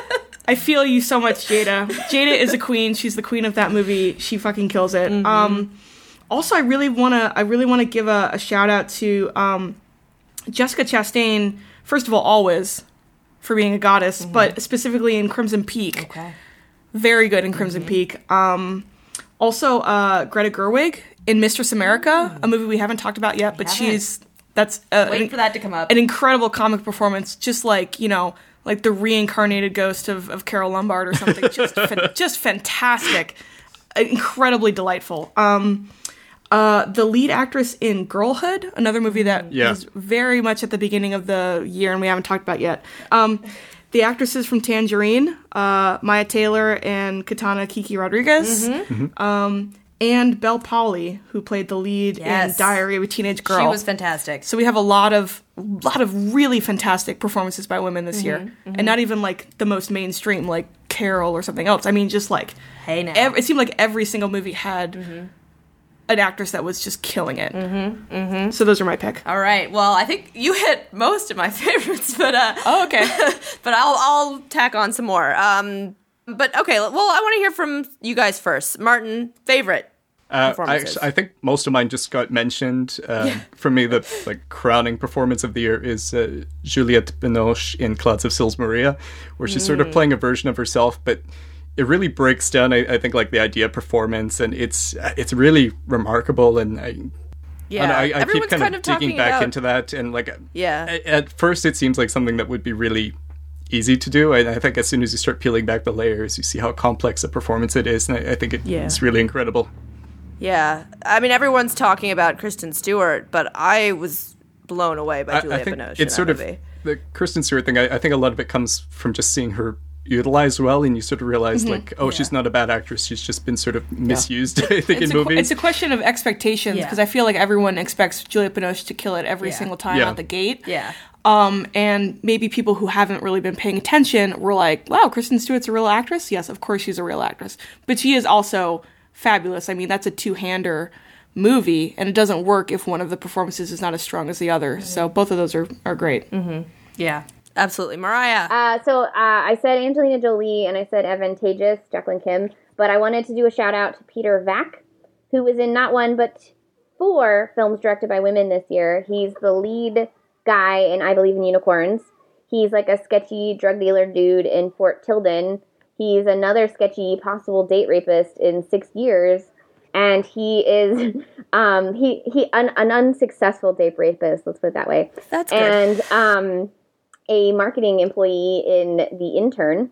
I feel you so much, Jada. Jada is a queen. She's the queen of that movie. She fucking kills it. Mm-hmm. Um, also, I really wanna, I really wanna give a, a shout out to um, Jessica Chastain. First of all, always for being a goddess, mm-hmm. but specifically in Crimson Peak. Okay. Very good in Crimson mm-hmm. Peak. Um, also, uh, Greta Gerwig in Mistress America, mm. a movie we haven't talked about yet, but she's that's uh, waiting an, for that to come up. An incredible comic performance, just like you know, like the reincarnated ghost of, of Carol Lombard or something. Just fa- just fantastic, incredibly delightful. Um, uh, the lead actress in Girlhood, another movie that yeah. was very much at the beginning of the year and we haven't talked about yet. Um, the actresses from Tangerine, uh, Maya Taylor and Katana Kiki Rodriguez, mm-hmm. Mm-hmm. Um, and Belle Powley, who played the lead yes. in Diary of a Teenage Girl. She was fantastic. So we have a lot of lot of really fantastic performances by women this mm-hmm. year, mm-hmm. and not even like the most mainstream, like Carol or something else. I mean, just like hey now, ev- it seemed like every single movie had. Mm-hmm. An actress that was just killing it. Mm-hmm, mm-hmm. So those are my pick. All right. Well, I think you hit most of my favorites, but uh, oh, okay. but I'll I'll tack on some more. Um, but okay. Well, I want to hear from you guys first. Martin, favorite uh, performances? I, I think most of mine just got mentioned. Uh, yeah. For me, the like crowning performance of the year is uh, Juliette Binoche in Clouds of Sils Maria, where she's mm. sort of playing a version of herself, but. It really breaks down, I, I think, like the idea of performance, and it's it's really remarkable. And I, yeah, I, I, I keep kind, kind of, of digging back about... into that. And like, yeah, at, at first it seems like something that would be really easy to do. I, I think as soon as you start peeling back the layers, you see how complex a performance it is, and I, I think it, yeah. it's really incredible. Yeah, I mean, everyone's talking about Kristen Stewart, but I was blown away by Juliette Binoche. It's sort movie. of the Kristen Stewart thing. I, I think a lot of it comes from just seeing her utilized well, and you sort of realize mm-hmm. like oh yeah. she's not a bad actress, she's just been sort of misused. Yeah. I think it's in a, movies it's a question of expectations because yeah. I feel like everyone expects Juliette Binoche to kill it every yeah. single time yeah. out the gate. Yeah. Um, and maybe people who haven't really been paying attention were like, wow, Kristen Stewart's a real actress? Yes, of course she's a real actress. But she is also fabulous. I mean, that's a two-hander movie, and it doesn't work if one of the performances is not as strong as the other. Mm-hmm. So both of those are, are great. Mm-hmm. Yeah. Absolutely. Mariah. Uh, so uh, I said Angelina Jolie and I said Advantageous, Jacqueline Kim, but I wanted to do a shout out to Peter Vack, who was in not one but four films directed by women this year. He's the lead guy in I Believe in Unicorns. He's like a sketchy drug dealer dude in Fort Tilden. He's another sketchy possible date rapist in Six Years. And he is um, he he un, an unsuccessful date rapist, let's put it that way. That's good. And um a marketing employee in The Intern.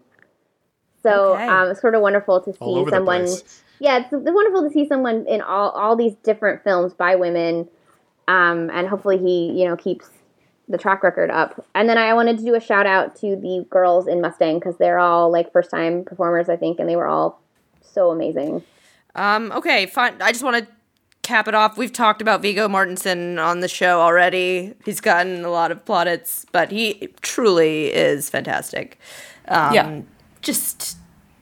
So okay. um, it's sort of wonderful to see someone. Yeah, it's, it's wonderful to see someone in all, all these different films by women. Um, and hopefully he, you know, keeps the track record up. And then I wanted to do a shout out to the girls in Mustang because they're all like first time performers, I think, and they were all so amazing. Um, okay, fine. I just want to cap it off. We've talked about Viggo Mortensen on the show already. He's gotten a lot of plaudits, but he truly is fantastic. Um, yeah. Just,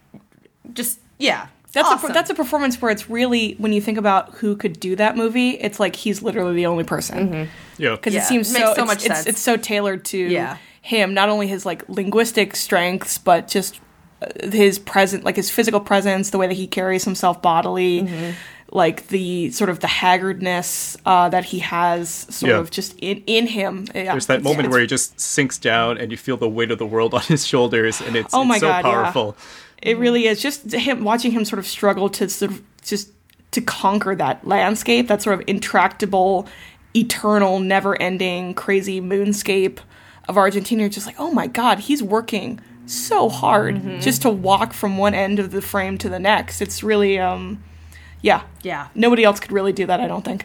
just, yeah. That's awesome. a that's a performance where it's really, when you think about who could do that movie, it's like he's literally the only person. Mm-hmm. Yeah. Because yeah. it seems it makes so, so it's, much it's, sense. It's so tailored to yeah. him, not only his like linguistic strengths, but just his present, like his physical presence, the way that he carries himself bodily. Mm-hmm. Like the sort of the haggardness uh, that he has sort yeah. of just in, in him. Yeah, There's that moment yeah, where he just sinks down and you feel the weight of the world on his shoulders, and it's, oh my it's so God, powerful. Yeah. It really is. Just him watching him sort of struggle to sort of just to conquer that landscape, that sort of intractable, eternal, never-ending, crazy moonscape of Argentina. You're just like, oh my God, he's working so hard mm-hmm. just to walk from one end of the frame to the next. It's really... um Yeah. Yeah. Nobody else could really do that, I don't think.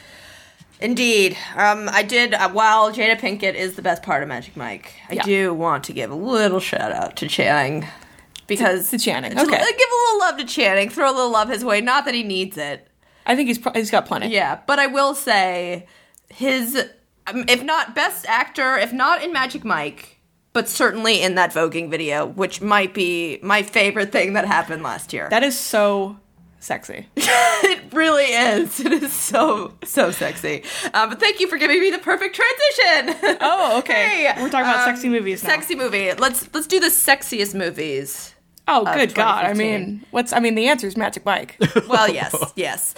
Indeed. Um, I did, uh, while Jada Pinkett is the best part of Magic Mike, I yeah. do want to give a little shout out to Channing. Because... To, to Channing, to, okay. Give a little love to Channing. Throw a little love his way. Not that he needs it. I think he's pro- he's got plenty. Yeah, but I will say, his, um, if not best actor, if not in Magic Mike, but certainly in that voguing video, which might be my favorite thing that happened last year. That is so... sexy. It It really is. It is so, so sexy. Uh, but thank you for giving me the perfect transition. Oh, okay. Hey, We're talking about um, sexy movies now. Sexy movie. Let's let's do the sexiest movies. Oh, of good God. I twenty fifteen. mean, what's, I mean, the answer is Magic Mike. Well, yes, yes.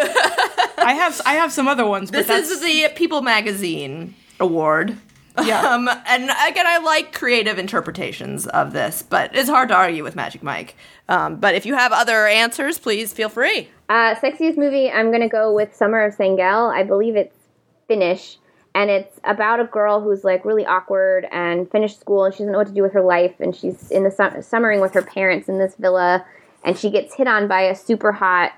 I have, I have some other ones, but This that's, is the People Magazine award. yeah. Um, and again, I like creative interpretations of this, but it's hard to argue with Magic Mike. Um, but if you have other answers, please feel free. Uh, sexiest movie, I'm going to go with Summer of Sangel. I believe it's Finnish, and it's about a girl who's, like, really awkward and finished school, and she doesn't know what to do with her life, and she's in the su- summering with her parents in this villa, and she gets hit on by a super hot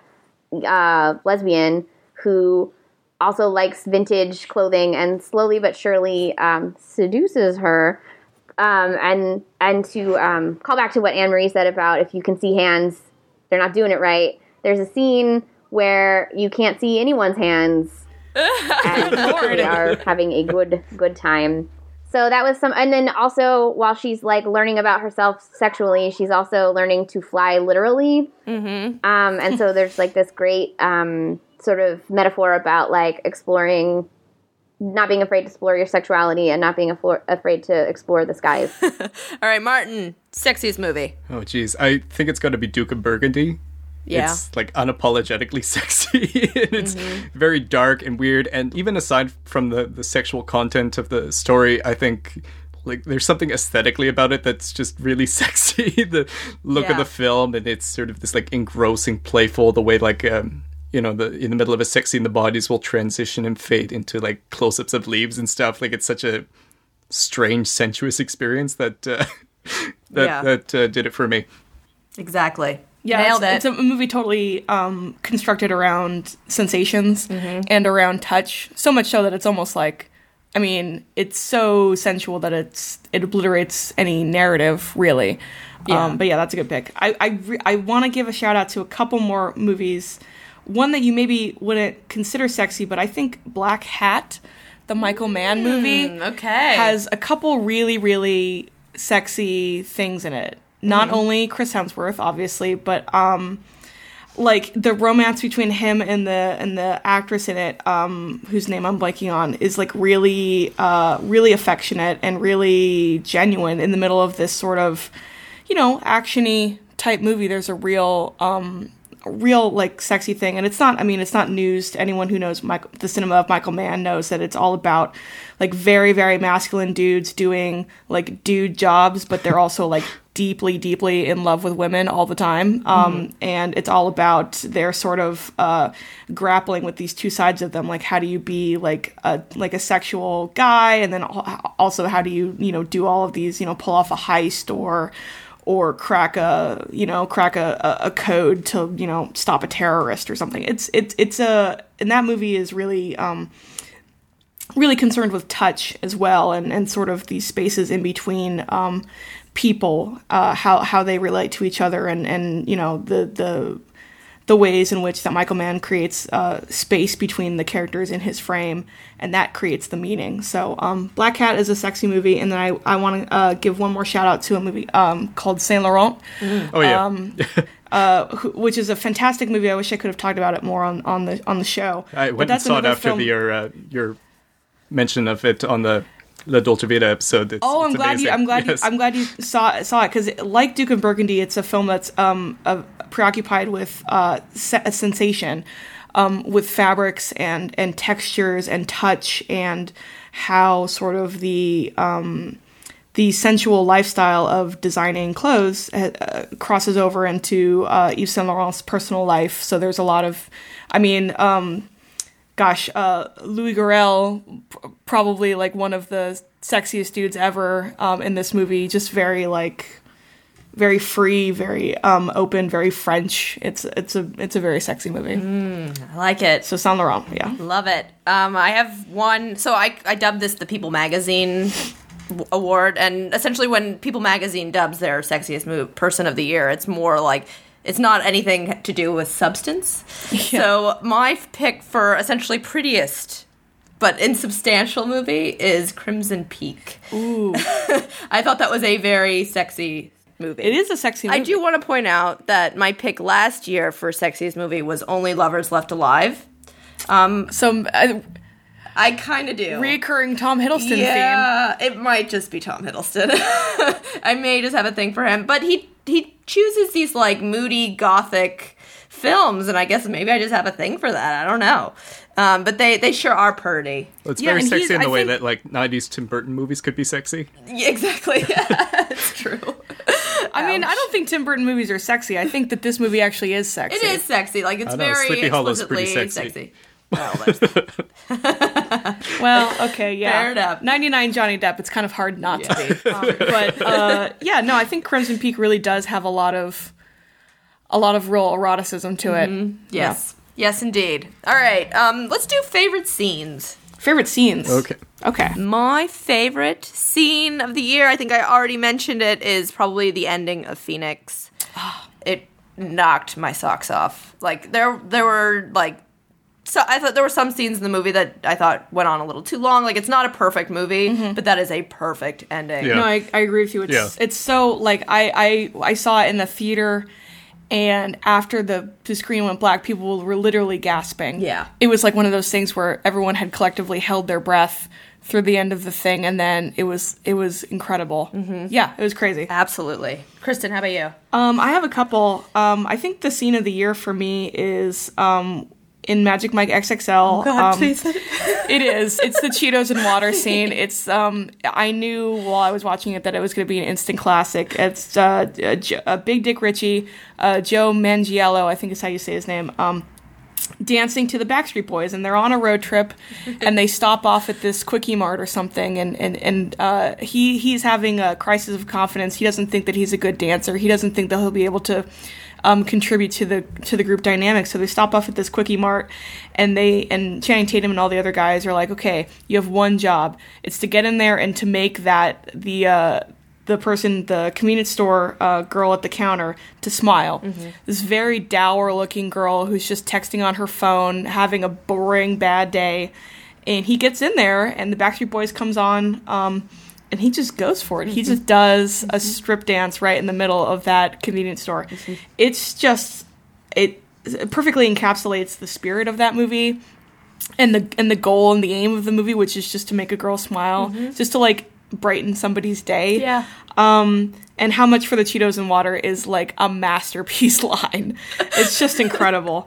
uh, lesbian who also likes vintage clothing and slowly but surely um, seduces her. Um, and and to um, call back to what Anne-Marie said about if you can see hands, they're not doing it right. There's a scene where you can't see anyone's hands, and they are having a good good time. So that was some, and then also while she's like learning about herself sexually, she's also learning to fly literally. Mm-hmm. Um, and so there's like this great um, sort of metaphor about like exploring. Not being afraid to explore your sexuality and not being afo- afraid to explore the skies. All right, Martin, sexiest movie. Oh, geez. I think it's got to be Duke of Burgundy. Yeah. It's like unapologetically sexy. And it's Mm-hmm. very dark and weird. And even aside from the, the sexual content of the story, I think like there's something aesthetically about it that's just really sexy. The look Yeah. of the film, and it's sort of this like engrossing, playful, the way like um you know, the in the middle of a sex scene, the bodies will transition and fade into like close-ups of leaves and stuff. Like it's such a strange, sensuous experience that uh, that Yeah. that uh, did it for me. Exactly. Yeah, Nailed it's, it. it's a movie totally um, constructed around sensations Mm-hmm. and around touch. So much so that it's almost like, I mean, it's so sensual that it's it obliterates any narrative, really. Yeah. Um, but yeah, that's a good pick. I I, re- I want to give a shout out to a couple more movies. One that you maybe wouldn't consider sexy, but I think Black Hat, the Michael Mann movie, Mm, okay. has a couple really, really sexy things in it. Not Mm-hmm. only Chris Hemsworth, obviously, but um, like the romance between him and the and the actress in it, um, whose name I'm blanking on, is like really, uh, really affectionate and really genuine in the middle of this sort of, you know, actiony type movie. There's a real. Um, real like sexy thing, and it's not I mean it's not news to anyone who knows Michael, the cinema of Michael Mann knows that it's all about like very very masculine dudes doing like dude jobs, but they're also like deeply deeply in love with women all the time. Um mm-hmm. And it's all about their sort of uh grappling with these two sides of them, like how do you be like a like a sexual guy, and then also how do you you know do all of these, you know pull off a heist or or crack a, you know, crack a, a code to, you know, stop a terrorist or something. It's, it's, it's a, and that movie is really, um, really concerned with touch as well, and, and sort of these spaces in between, um, people, uh, how, how they relate to each other, and, and, you know, the, the, the ways in which that Michael Mann creates uh, space between the characters in his frame, and that creates the meaning. So um, Black Cat is a sexy movie, and then I, I want to uh, give one more shout out to a movie um, called Saint Laurent, Oh yeah. um, uh, wh- which is a fantastic movie. I wish I could have talked about it more on, on the on the show. I But went and that's saw it another after film- the, your uh, your mention of it on the La Dolce Vita episode. It's, Oh, it's I'm glad you. amazing. I'm glad Yes. you. I'm glad you saw saw it, because like Duke of Burgundy, it's a film that's um uh, preoccupied with uh se- a sensation, um with fabrics and and textures and touch, and how sort of the um the sensual lifestyle of designing clothes uh, crosses over into uh, Yves Saint Laurent's personal life. So there's a lot of, I mean. um Gosh, uh, Louis Garrel, pr- probably like one of the sexiest dudes ever um, in this movie. Just very like, very free, very um, open, very French. It's it's a it's a very sexy movie. I like it. So Saint Laurent, yeah. Love it. Um, I have one. So I I dubbed this the People Magazine w- award, and essentially when People Magazine dubs their sexiest move person of the year, it's more like. It's not anything to do with substance. Yeah. So my pick for essentially prettiest but insubstantial movie is Crimson Peak. Ooh, I thought that was a very sexy movie. It is a sexy movie. I do want to point out that my pick last year for sexiest movie was Only Lovers Left Alive. Um, Some uh, I kind of do. reoccurring Tom Hiddleston theme. Yeah, it might just be Tom Hiddleston. I may just have a thing for him, but he he chooses these like moody gothic films, and I guess maybe I just have a thing for that. I don't know, um, but they they sure are pretty. Well, it's Yeah, very and sexy he's- in the I way think- that like nineties Tim Burton movies could be sexy. Yeah, exactly. It's true. I mean, I don't think Tim Burton movies are sexy. I think that this movie actually is sexy. It is sexy. Like it's I know, very Sleepy Hollow's explicitly pretty sexy. sexy. Well, there's Well, okay, yeah. Fair enough. ninety-nine Johnny Depp, it's kind of hard not to be. Um, but uh, yeah, no, I think Crimson Peak really does have a lot of a lot of real eroticism to it. yes, yes, indeed. All right, um, let's do favorite scenes. Favorite scenes. Okay. Okay. My favorite scene of the year, I think I already mentioned it, is probably the ending of Phoenix. It knocked my socks off. Like there, there were like, so I thought there were some scenes in the movie that I thought went on a little too long. Like it's not a perfect movie, but that is a perfect ending. Yeah. No, I, I agree with you. It's Yeah. it's so like I, I I saw it in the theater, and after the the screen went black, people were literally gasping. Yeah. It was like one of those things where everyone had collectively held their breath through the end of the thing, and then it was it was incredible. Mm-hmm. Yeah, it was crazy. Absolutely. Kristen, how about you? Um, I have a couple. Um, I think the scene of the year for me is um, in Magic Mike X X L. um, It is. It's the Cheetos and water scene. It's. Um, I knew while I was watching it that it was going to be an instant classic. It's uh, uh, J- uh, Big Dick Ritchie, uh, Joe Manganiello, I think is how you say his name. Um, dancing to the Backstreet Boys, and they're on a road trip, and they stop off at this Quickie Mart or something, and and and uh, he he's having a crisis of confidence. He doesn't think that he's a good dancer. He doesn't think that he'll be able to um, contribute to the to the group dynamic. So they stop off at this Quickie Mart, and they and Channing Tatum and all the other guys are like, okay, you have one job. It's to get in there and to make that the uh, the person, the convenience store uh, girl at the counter, to smile. This very dour-looking girl who's just texting on her phone, having a boring, bad day. And he gets in there, and the Backstreet Boys comes on, um, and he just goes for it. He just does a strip dance right in the middle of that convenience store. It's just, it perfectly encapsulates the spirit of that movie, and the and the goal and the aim of the movie, which is just to make a girl smile, just to, like, brighten somebody's day. Yeah. Um, and How Much for the Cheetos and Water is like a masterpiece line. It's just incredible.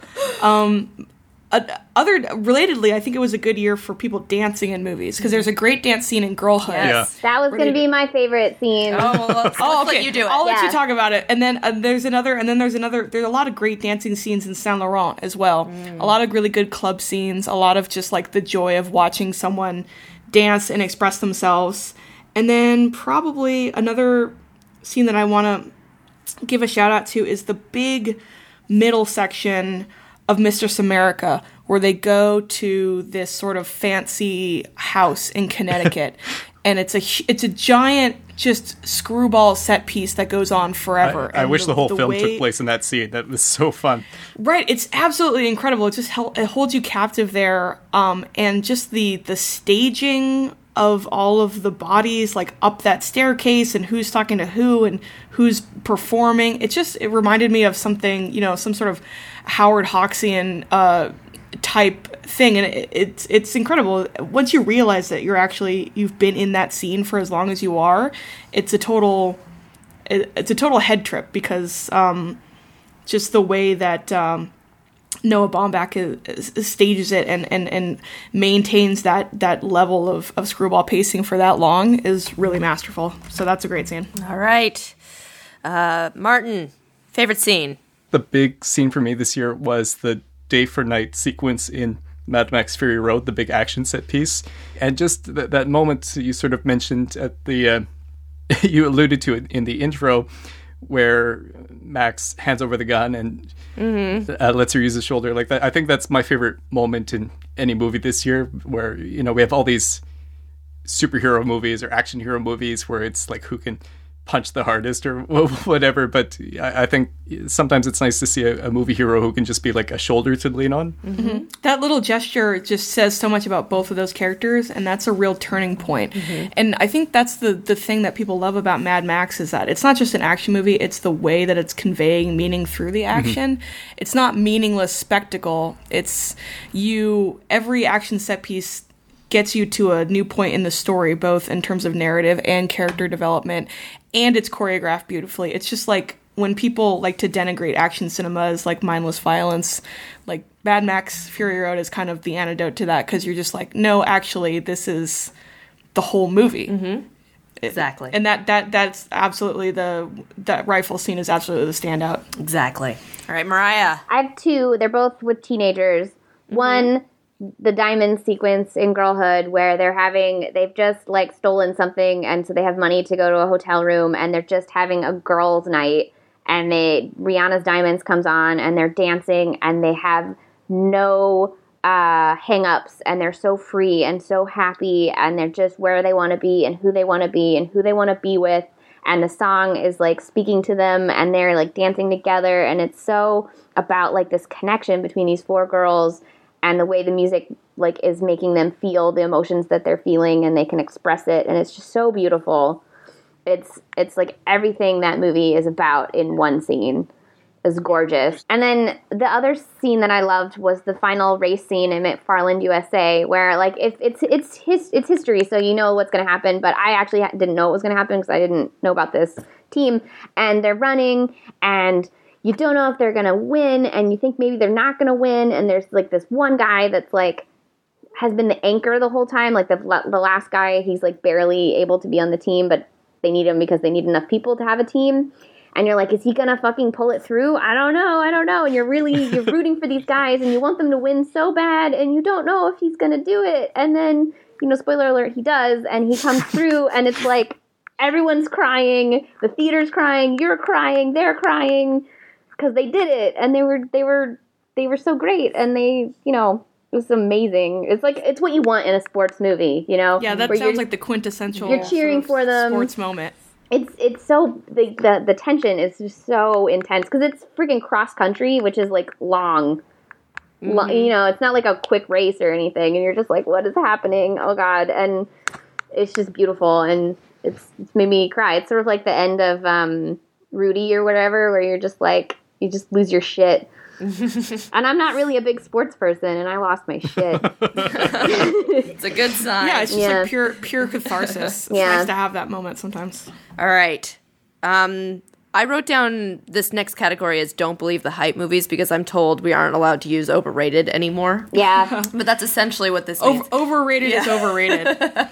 Um, uh, other relatedly, I think it was a good year for people dancing in movies because there's a great dance scene in Girlhood. Yes. That was We're going to gonna be my favorite scene. Oh, well, let's, Oh, let's okay. let you do it. I'll let Yeah. you talk about it. And then uh, there's another, and then there's another. There's a lot of great dancing scenes in Saint Laurent as well. A lot of really good club scenes. A lot of just like the joy of watching someone dance and express themselves. And then probably another scene that I want to give a shout out to is the big middle section of Mistress America, where they go to this sort of fancy house in Connecticut, and it's a hu- it's a giant just screwball set piece that goes on forever. I, I And wish the, whole film way- took place in that scene. That was so fun. Right, it's absolutely incredible. It just hel- it holds you captive there, um, and just the the staging of all of the bodies, like up that staircase, and who's talking to who, and who's performing. It just it reminded me of something, you know, some sort of Howard Hawksian uh, type thing, and it, it's it's incredible. Once you realize that you're actually you've been in that scene for as long as you are, it's a total it, it's a total head trip because um, just the way that um, Noah Baumbach is, is, stages it and, and, and maintains that, that level of, of screwball pacing for that long is really masterful. So that's a great scene. All right. Uh, Martin, favorite scene? The big scene for me this year was the day for night sequence in Mad Max Fury Road, the big action set piece. And just th- that moment you sort of mentioned at the, uh, you alluded to it in the intro, where Max hands over the gun and mm-hmm. uh, lets her use his shoulder like that. I think that's my favorite moment in any movie this year, where, you know, we have all these superhero movies or action hero movies where it's like who can punch the hardest or whatever, but I, I think sometimes it's nice to see a, a movie hero who can just be like a shoulder to lean on. Mm-hmm. That little gesture just says so much about both of those characters, and that's a real turning point. Mm-hmm. And I think that's the, the thing that people love about Mad Max is that it's not just an action movie, it's the way that it's conveying meaning through the action. Mm-hmm. It's not meaningless spectacle. It's you, every action set piece gets you to a new point in the story, both in terms of narrative and character development, and it's choreographed beautifully. It's just like when people like to denigrate action cinema as like mindless violence, like Mad Max Fury Road is kind of the antidote to that, because you're just like, no, actually, this is the whole movie. Mm-hmm. Exactly. And that, that that's absolutely the, that rifle scene is absolutely the standout. Exactly. All right, Mariah. I have two. They're both with teenagers. Mm-hmm. One, the diamond sequence in Girlhood, where they're having, they've just like stolen something, and so they have money to go to a hotel room, and they're just having a girls' night, and they, Rihanna's Diamonds comes on, and they're dancing, and they have no uh, hang-ups, and they're so free and so happy, and they're just where they want to be, and who they want to be, and who they want to be with, and the song is like speaking to them, and they're like dancing together, and it's so about like this connection between these four girls, and the way the music like is making them feel the emotions that they're feeling, and they can express it, and it's just so beautiful. It's it's like everything that movie is about in one scene is gorgeous. And then the other scene that I loved was the final race scene in McFarland, U S A, where like if it's it's his it's history, so you know what's going to happen. But I actually didn't know what was going to happen because I didn't know about this team, and they're running and you don't know if they're going to win, and you think maybe they're not going to win, and there's, like, this one guy that's, like, has been the anchor the whole time, like, the the last guy, he's, like, barely able to be on the team, but they need him because they need enough people to have a team, and you're like, is he going to fucking pull it through? I don't know, I don't know, and you're really, you're rooting for these guys, and you want them to win so bad, and you don't know if he's going to do it, and then, you know, spoiler alert, he does, and he comes through, and it's, like, everyone's crying, the theater's crying, you're crying, they're crying, because they did it, and they were they were they were so great, and they, you know, it was amazing. It's like it's what you want in a sports movie, you know. Yeah, that sounds like the quintessential. You're cheering sort of for them. Sports moment. It's it's so the the, the tension is just so intense because it's freaking cross country, which is like long. Mm-hmm. Lo- you know, it's not like a quick race or anything, and you're just like, what is happening? Oh God, and it's just beautiful, and it's it's made me cry. It's sort of like the end of um, Rudy or whatever, where you're just like. You just lose your shit. And I'm not really a big sports person, and I lost my shit. It's a good sign. Yeah, it's just yeah. like pure pure catharsis. It's yeah. nice to have that moment sometimes. All right. Um, I wrote down this next category as don't believe the hype movies because I'm told we aren't allowed to use overrated anymore. Yeah. But that's essentially what this Over- means. overrated yeah. is overrated.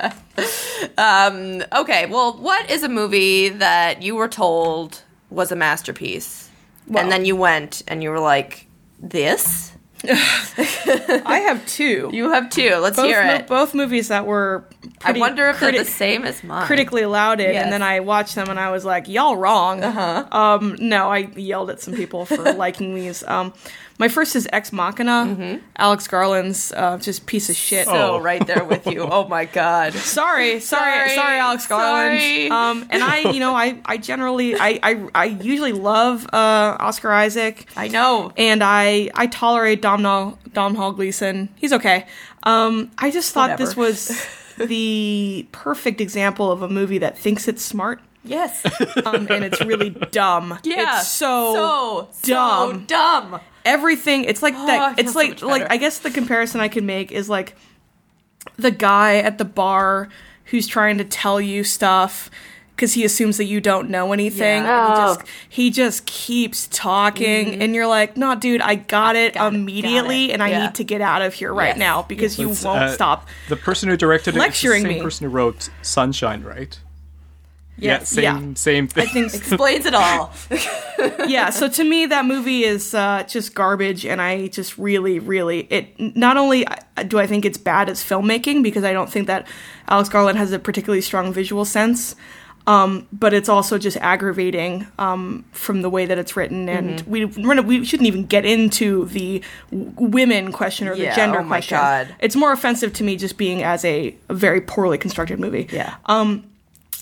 um, okay, well, what is a movie that you were told was a masterpiece? Well, and then you went and you were like, this? I have two. You have two. Let's both hear mo- it. Both movies that were pretty I wonder if criti- they're the same as mine. critically lauded, Yes. and then I watched them and I was like, y'all wrong. Uh-huh. Um, no, I yelled at some people for liking these. Um, my first is Ex Machina, mm-hmm. Alex Garland's uh, just piece of shit. So right there with you. Oh my God. Sorry, sorry, Sorry, sorry, Alex Garland. sorry. Um, and I, you know, I, I generally, I, I, I usually love uh, Oscar Isaac. I know. And I, I tolerate Domhnall, Domhnall Gleeson. He's okay. Um, I just thought Whatever. this was the perfect example of a movie that thinks it's smart. Yes. Um, and it's really dumb. Yeah. It's so, so dumb. So dumb. Everything, it's like Oh, I that. feel It's so like, much like, better. I guess the comparison I could make is like the guy at the bar who's trying to tell you stuff because he assumes that you don't know anything. Yeah. And he Oh. just he just keeps talking, mm-hmm. and you're like, "No, dude, I got it got it, immediately, got it. and I Yeah. need to get out of here right Yes. now because you It's, won't uh, stop." The person who directed it lecturing is the same me. person who wrote Sunshine, right? Yeah, Yeah, same yeah. same thing. I think Explains it all. yeah, so to me that movie is uh, just garbage, and I just really, really it. Not only do I think it's bad as filmmaking because I don't think that Alex Garland has a particularly strong visual sense, um, but it's also just aggravating um, from the way that it's written, and mm-hmm. we we're not, we shouldn't even get into the w- women question or the Yeah, gender oh my question. God. It's more offensive to me just being as a, a very poorly constructed movie. Yeah. Um,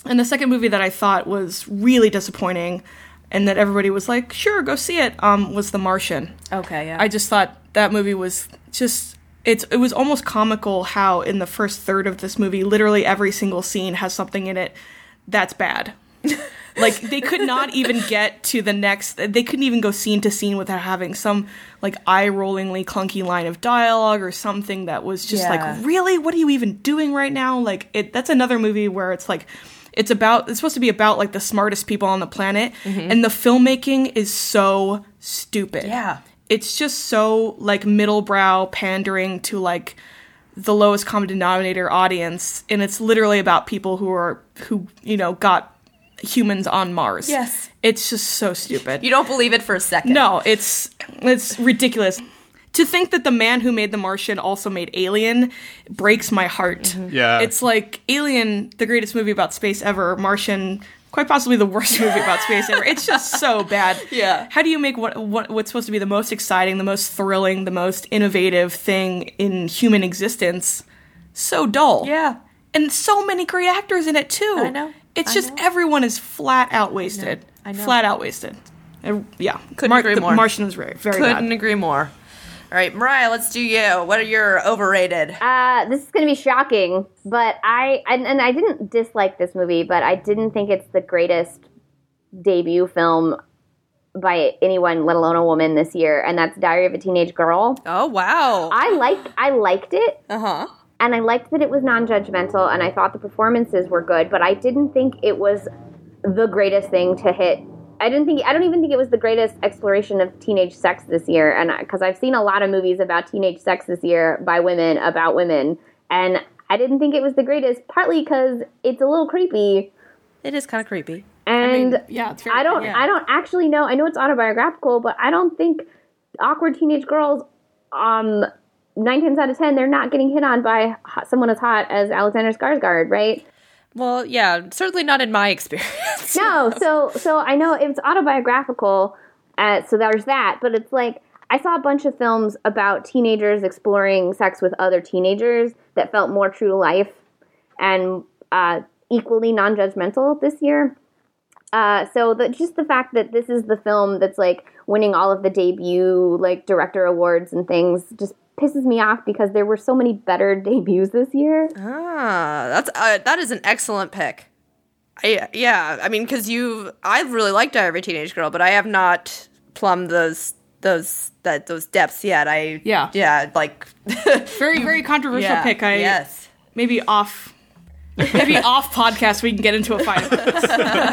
And the second movie that I thought was really disappointing and that everybody was like, sure, go see it, um, was The Martian. Okay, yeah. I just thought that movie was just, it's it was almost comical how in the first third of this movie, literally every single scene has something in it that's bad. Like, they could not even get to the next, they couldn't even go scene to scene without having some, like, eye-rollingly clunky line of dialogue or something that was just Yeah. like, really? What are you even doing right now? Like, it that's another movie where it's like, it's about, it's supposed to be about, like, the smartest people on the planet, and the filmmaking is so stupid. Yeah. It's just so, like, middle-brow pandering to, like, the lowest common denominator audience, and it's literally about people who are, who, you know, got humans on Mars. Yes. It's just so stupid. You don't believe it for a second. No, it's it's ridiculous. To think that the man who made The Martian also made Alien breaks my heart. Yeah. It's like Alien, the greatest movie about space ever, Martian, quite possibly the worst movie about space ever. It's just so bad. Yeah. How do you make what, what what's supposed to be the most exciting, the most thrilling, the most innovative thing in human existence so dull? Yeah. And so many great actors in it too. I know. It's I just know. everyone is flat out wasted. I know. Flat out wasted. Uh, yeah. Couldn't agree the more. Martian was very, very Couldn't bad. agree more. All right, Mariah, let's do you. What are your overrated? Uh, this is going to be shocking, but I and, and I didn't dislike this movie, but I didn't think it's the greatest debut film by anyone, let alone a woman, this year, and that's Diary of a Teenage Girl. Oh, wow. I liked I liked it, Uh-huh. and I liked that it was non-judgmental, and I thought the performances were good, but I didn't think it was the greatest thing to hit. I didn't think I don't even think it was the greatest exploration of teenage sex this year, and because I've seen a lot of movies about teenage sex this year by women about women, and I didn't think it was the greatest, partly because it's a little creepy. It is kind of creepy. And yeah, it's very I don't creepy. I don't actually know. I know it's autobiographical, but I don't think awkward teenage girls um nine times out of ten they're not getting hit on by hot, someone as hot as Alexander Skarsgård, right? Well, yeah, certainly not in my experience. No, so so I know it's autobiographical, uh, so there's that, but it's like I saw a bunch of films about teenagers exploring sex with other teenagers that felt more true to life and uh, equally non-judgmental this year. Uh, so the, just the fact that this is the film that's like winning all of the debut like director awards and things just pisses me off because there were so many better debuts this year. Ah, that's uh, that is an excellent pick. I, yeah, I mean, because you, I really liked Diary of a Teenage Girl, but I have not plumbed those those that those depths yet. I Yeah. yeah, like Very, very controversial yeah, pick. I yes. maybe off maybe off podcast we can get into a fight about this.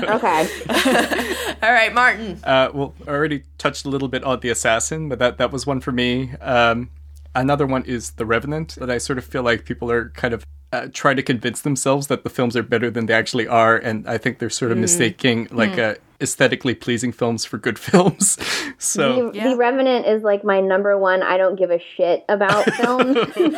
Okay. All right, Martin. Uh, well, I already touched a little bit on The Assassin, but that, that was one for me. Um, another one is The Revenant, that I sort of feel like people are kind of uh, trying to convince themselves that the films are better than they actually are, and I think they're sort of mistaking like uh, aesthetically pleasing films for good films. So The, the Revenant is like my number one I don't give a shit about film.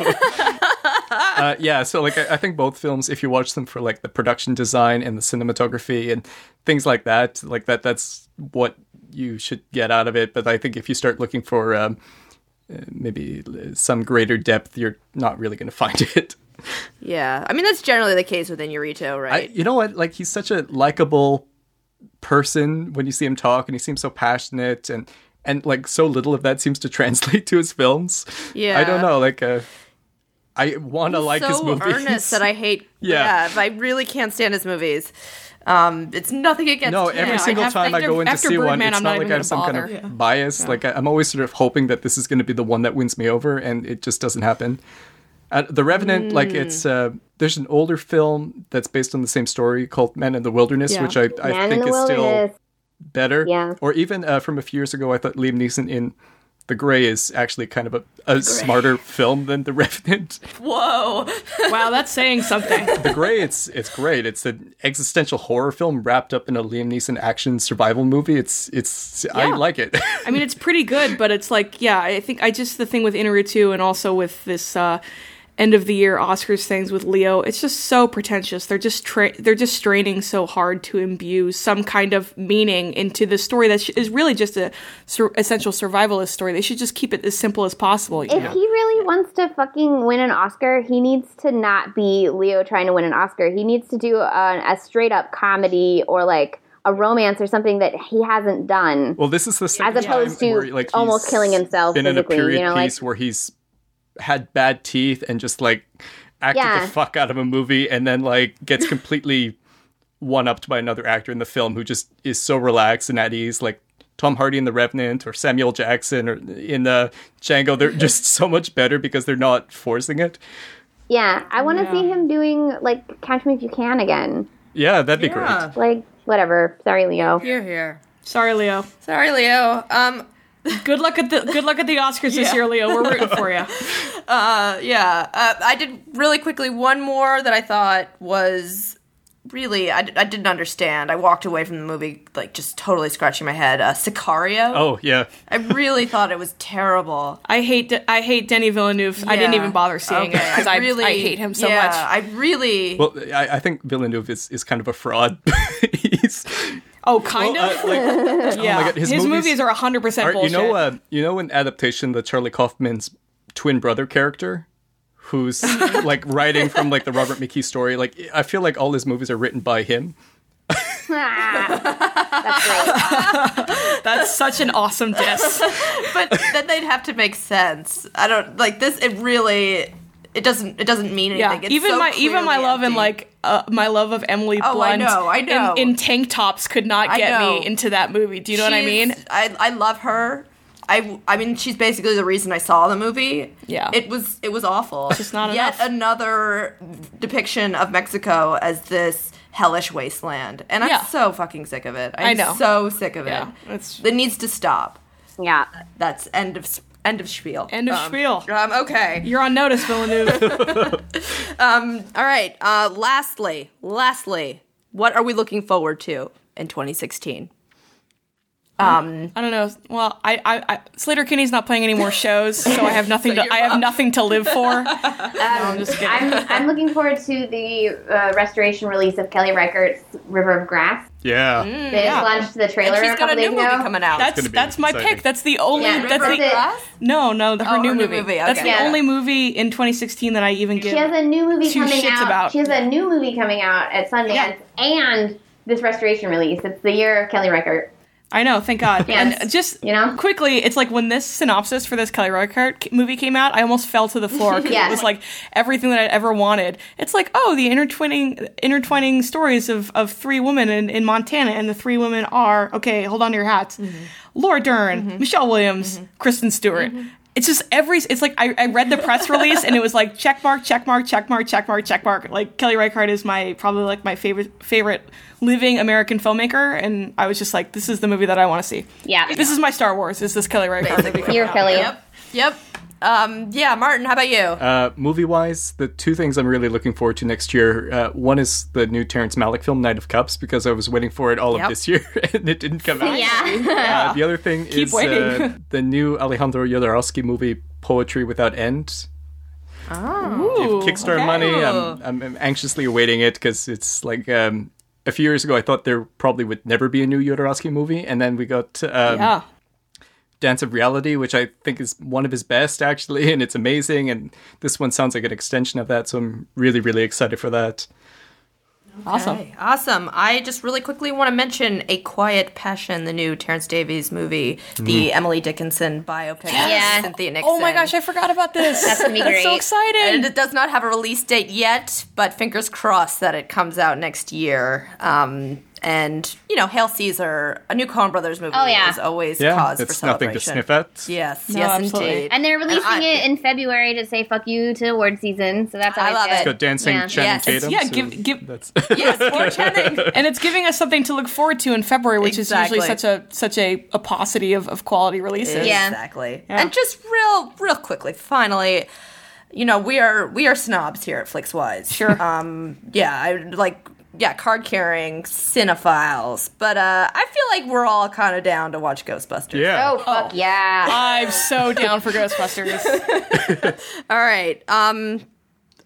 uh, yeah, so like I, I think both films, if you watch them for like the production design and the cinematography and things like that, like that, that's what you should get out of it. But I think if you start looking for um, uh, maybe some greater depth, you're not really going to find it. Yeah, I mean that's generally the case with Inarritu, I, right? you know what? Like he's such a likable person when you see him talk, and he seems so passionate, and and like so little of that seems to translate to his films. Yeah. I don't know. Like, uh, I want to He's like so his movies. earnest that I hate. Yeah. yeah, I really can't stand his movies. Um, it's nothing against. No, him. every I single have- time I after- go in to after see one, Birdman, it's I'm not not like even I have some gonna kind of bother. bias. Like I, I'm always sort of hoping that this is going to be the one that wins me over, and it just doesn't happen. Uh, the Revenant, like it's uh, there's an older film that's based on the same story called Men in the Wilderness, Yeah. which I, I Man in think the is still Wilderness. better. Yeah. Or even uh, from a few years ago, I thought Liam Neeson in The Grey is actually kind of a, a smarter film than The Revenant. Whoa. Wow, that's saying something. The Grey, it's it's great. It's an existential horror film wrapped up in a Liam Neeson action survival movie. It's it's I Yeah. like it. I mean, it's pretty good, but it's like, yeah, I think I just, the thing with Inarritu and also with this, uh, end of the year Oscars things with Leo. It's just so pretentious. They're just tra- they're just straining so hard to imbue some kind of meaning into the story that sh- is really just a sur- essential survivalist story. They should just keep it as simple as possible. You If know? he really wants to fucking win an Oscar, he needs to not be Leo trying to win an Oscar. He needs to do a, a straight up comedy or like a romance or something that he hasn't done. Well, this is the second As opposed time to where, like, almost he's killing himself been in a physically, period you know, like- piece where he's had bad teeth and just like acted Yeah. the fuck out of a movie, and then like gets completely one-upped by another actor in the film who just is so relaxed and at ease, like Tom Hardy in The Revenant or Samuel Jackson or in the Django. They're just so much better because they're not forcing it. Yeah, I want to Yeah. see him doing like Catch Me If You Can again. Yeah, that'd be Yeah. great. Like whatever. Sorry, Leo. Here, here. Sorry, Leo. Sorry, Leo. Um, Good luck at the good luck at the Oscars this Yeah. year, Leo. We're rooting for you. uh, yeah. Uh, I did really quickly one more that I thought was really I, I didn't understand. I walked away from the movie like just totally scratching my head. Uh, Sicario. Oh, yeah. I really thought it was terrible. I hate De- I hate Denis Villeneuve. I didn't Yeah. even bother seeing it Okay. because I, really I hate him so yeah, much. I really. Well, I, I think Villeneuve is, is kind of a fraud. He's Oh, kind well, of. uh, like, yeah, God, his his, movies movies, are hundred percent Are, bullshit. you know, uh, you know, in adaptation, the Charlie Kaufman's twin brother character, who's like writing from like the Robert McKee story. Like, I feel like all his movies are written by him. That's great. That's such an awesome diss. But then they'd have to make sense. I don't like this. It really. It doesn't. It doesn't mean anything. Yeah, It's even so my even my clearly love and empty. like uh, my love of Emily Oh, I Blunt know, I know. In, in tank tops could not I get know. me into that movie. Do you know what I She's- mean? I I love her. I, I mean, she's basically the reason I saw the movie. Yeah. It was it was awful. just not Yet enough. another depiction of Mexico as this hellish wasteland, and I'm Yeah. so fucking sick of it. I'm I know. so sick of Yeah, it. it's- It needs to stop. Yeah. That's end of end of spiel. End of Um, spiel. Um, okay. You're on notice, Villeneuve. All right. Uh, lastly, lastly, what are we looking forward to in twenty sixteen? Um, I don't know. Well, I, I, I Slater Kinney's not playing any more shows, so I have nothing So to you're I have up. nothing to live for. no, I'm just kidding. I'm, I'm looking forward to the uh, restoration release of Kelly Reichardt's River of Grass. Yeah. They just launched the trailer and she's a got a couple new days movie ago. coming out. That's gonna be that's my exciting. pick. That's the only. Yeah, that's River the of Grass? no, no, the, her Oh, new her new movie. movie, That's okay. the Yeah. only movie in twenty sixteen that I even give. She has a new movie two coming shits out. about. She has a new movie coming out at Sundance Yeah. and this restoration release. It's the year of Kelly Reichardt. I know, thank God. Yes. And just You know? quickly, it's like when this synopsis for this Kelly Reichardt movie came out, I almost fell to the floor because Yeah. it was like everything that I'd ever wanted. It's like, oh, the intertwining intertwining stories of, of three women in, in Montana, and the three women are, okay, hold on to your hats, Laura Dern, Michelle Williams, Kristen Stewart. It's just every, it's like I, I read the press release and it was like check mark, check mark, check mark, check mark, check mark. Like Kelly Reichardt is my, probably like my favorite, favorite living American filmmaker. And I was just like, this is the movie that I want to see. Yeah. This is my Star Wars, is this Kelly Reichardt movie coming Year of out. Kelly. Yep. Yep. Um, yeah, Martin, how about you? Uh, movie-wise, the two things I'm really looking forward to next year, uh, one is the new Terrence Malick film, Night of Cups, because I was waiting for it all Yep. of this year, and it didn't come out. Yeah. Uh, the other thing Keep is waiting. uh, the new Alejandro Jodorowsky movie, Poetry Without End. Ooh, Kickstarter okay. money. I'm, I'm, I'm anxiously awaiting it because it's like um, a few years ago I thought there probably would never be a new Jodorowsky movie, and then we got um, Yeah. Dance of Reality, which I think is one of his best actually, and it's amazing. And this one sounds like an extension of that, so I'm really, really excited for that. Awesome. Okay, awesome. I just really quickly want to mention A Quiet Passion, the new Terrence Davies movie, the Emily Dickinson biopic. Yeah. with Cynthia Nixon. Oh my gosh, I forgot about this. That's gonna be so great. exciting. And it does not have a release date yet, but fingers crossed that it comes out next year. Um, and, you know, Hail Caesar, a new Coen Brothers movie Oh, yeah. is always Yeah, cause for it's nothing to celebration. sniff at. Yes, No, yes, absolutely. indeed. And they're releasing I- it in February to say fuck you to award season, so that's I always love good. it. It's got dancing Yeah. Channing Yes. Tatum. Yeah, so give- give- that's Yes, poor Channing. and it's giving us something to look forward to in February, which Exactly. is usually such a such a, a paucity of, of quality releases. Yeah. Exactly. Yeah. And just real, real quickly, finally, you know, we are we are snobs here at FlixWise. Sure. Um. Yeah. I like. Yeah, card carrying cinephiles, but uh, I feel like we're all kind of down to watch Ghostbusters. yeah. Oh, fuck yeah. I'm so down for Ghostbusters. All right. Um.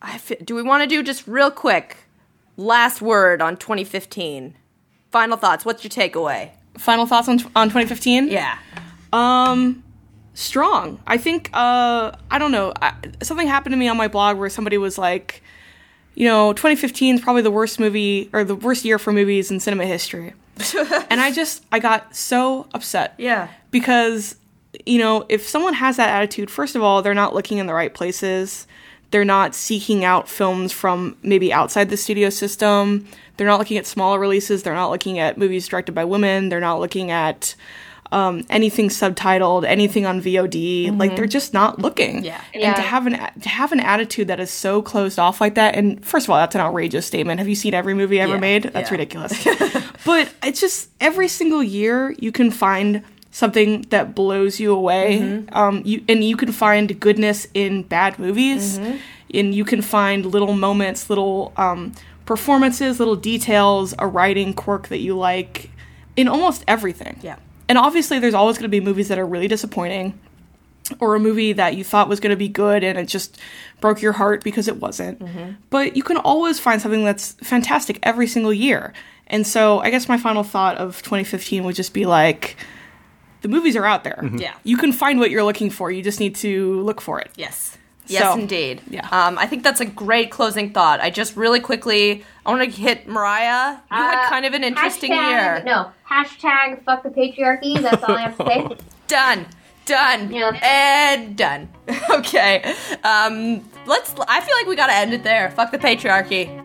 I feel, do we want to do just real quick, last word on twenty fifteen? Final thoughts. What's your takeaway? Final thoughts on on twenty fifteen? Yeah. Um, strong. I think, uh, I don't know. I, something happened to me on my blog where somebody was like, you know, twenty fifteen is probably the worst movie or the worst year for movies in cinema history. And I just, I got so upset. Yeah. Because, you know, if someone has that attitude, first of all, they're not looking in the right places. They're not seeking out films from maybe outside the studio system. They're not looking at smaller releases. They're not looking at movies directed by women. They're not looking at um, anything subtitled, anything on V O D. Mm-hmm. Like, they're just not looking. Yeah. And Yeah. to have an to have an attitude that is so closed off like that, and first of all, that's an outrageous statement. Have you seen every movie ever Yeah. made? That's Yeah. ridiculous. But it's just every single year you can find something that blows you away. Mm-hmm. Um, you and you can find goodness in bad movies, Mm-hmm. and you can find little moments, little um, performances, little details, a writing quirk that you like in almost everything. Yeah. And obviously, there's always going to be movies that are really disappointing, or a movie that you thought was going to be good and it just broke your heart because it wasn't. Mm-hmm. But you can always find something that's fantastic every single year. And so I guess my final thought of twenty fifteen would just be like, the movies are out there. Yeah. You can find what you're looking for. You just need to look for it. Yes. Yes, So, indeed. yeah. Um, I think that's a great closing thought. I just really quickly, I want to hit Mariah. You had Uh, kind of an interesting hashtag, year. No, hashtag fuck the patriarchy. That's all I have to say. Done. Done. Yeah. And done. Okay. Um, let's, I feel like we got to end it there. Fuck the patriarchy.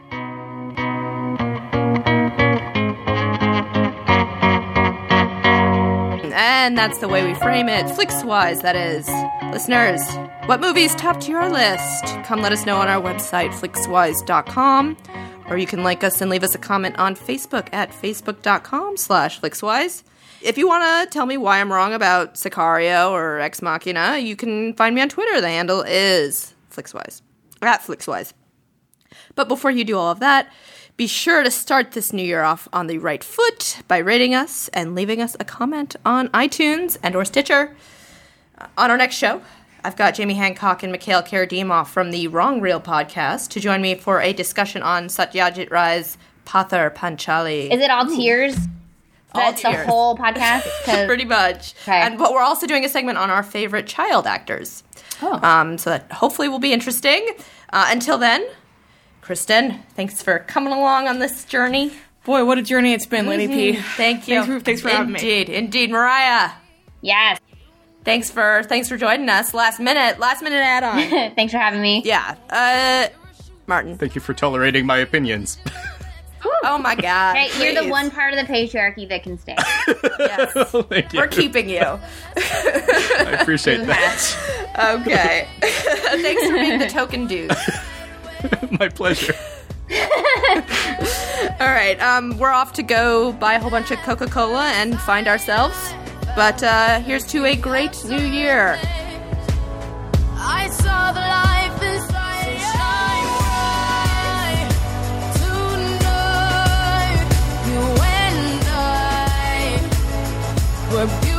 And that's the way we frame it. Flixwise, that is. Listeners, what movies topped your list? Come let us know on our website, flixwise dot com. Or you can like us and leave us a comment on Facebook at facebook.com slash flixwise. If you want to tell me why I'm wrong about Sicario or Ex Machina, you can find me on Twitter. The handle is flixwise. At flixwise. But before you do all of that, be sure to start this new year off on the right foot by rating us and leaving us a comment on iTunes and or Stitcher. Uh, on our next show, I've got Jamie Hancock and Mikhail Karadimov from the Wrong Reel podcast to join me for a discussion on Satyajit Ray's Pathar Panchali. Is it all tears? All That's tears. the whole podcast? 'Cause- Pretty much. Okay. And but we're also doing a segment on our favorite child actors. Oh. Um, so that hopefully will be interesting. Uh, until then, Kristen, thanks for coming along on this journey. Boy, what a journey it's been, Lady P. Thank you. Thanks for, thanks for having me. Indeed, indeed. Mariah, Yes. thanks for thanks for joining us. Last minute, last minute add on. Thanks for having me. Yeah. Uh, Martin. Thank you for tolerating my opinions. Oh my God. Hey, you're the please. one part of the patriarchy that can stay. Yes. Thank you. We're keeping you. I appreciate that. Okay. Thanks for being the token dude. My pleasure. All right, um, we're off to go buy a whole bunch of Coca-Cola and find ourselves. But uh, here's to a great new year. I saw the life inside shine bright tonight. You and I were beautiful.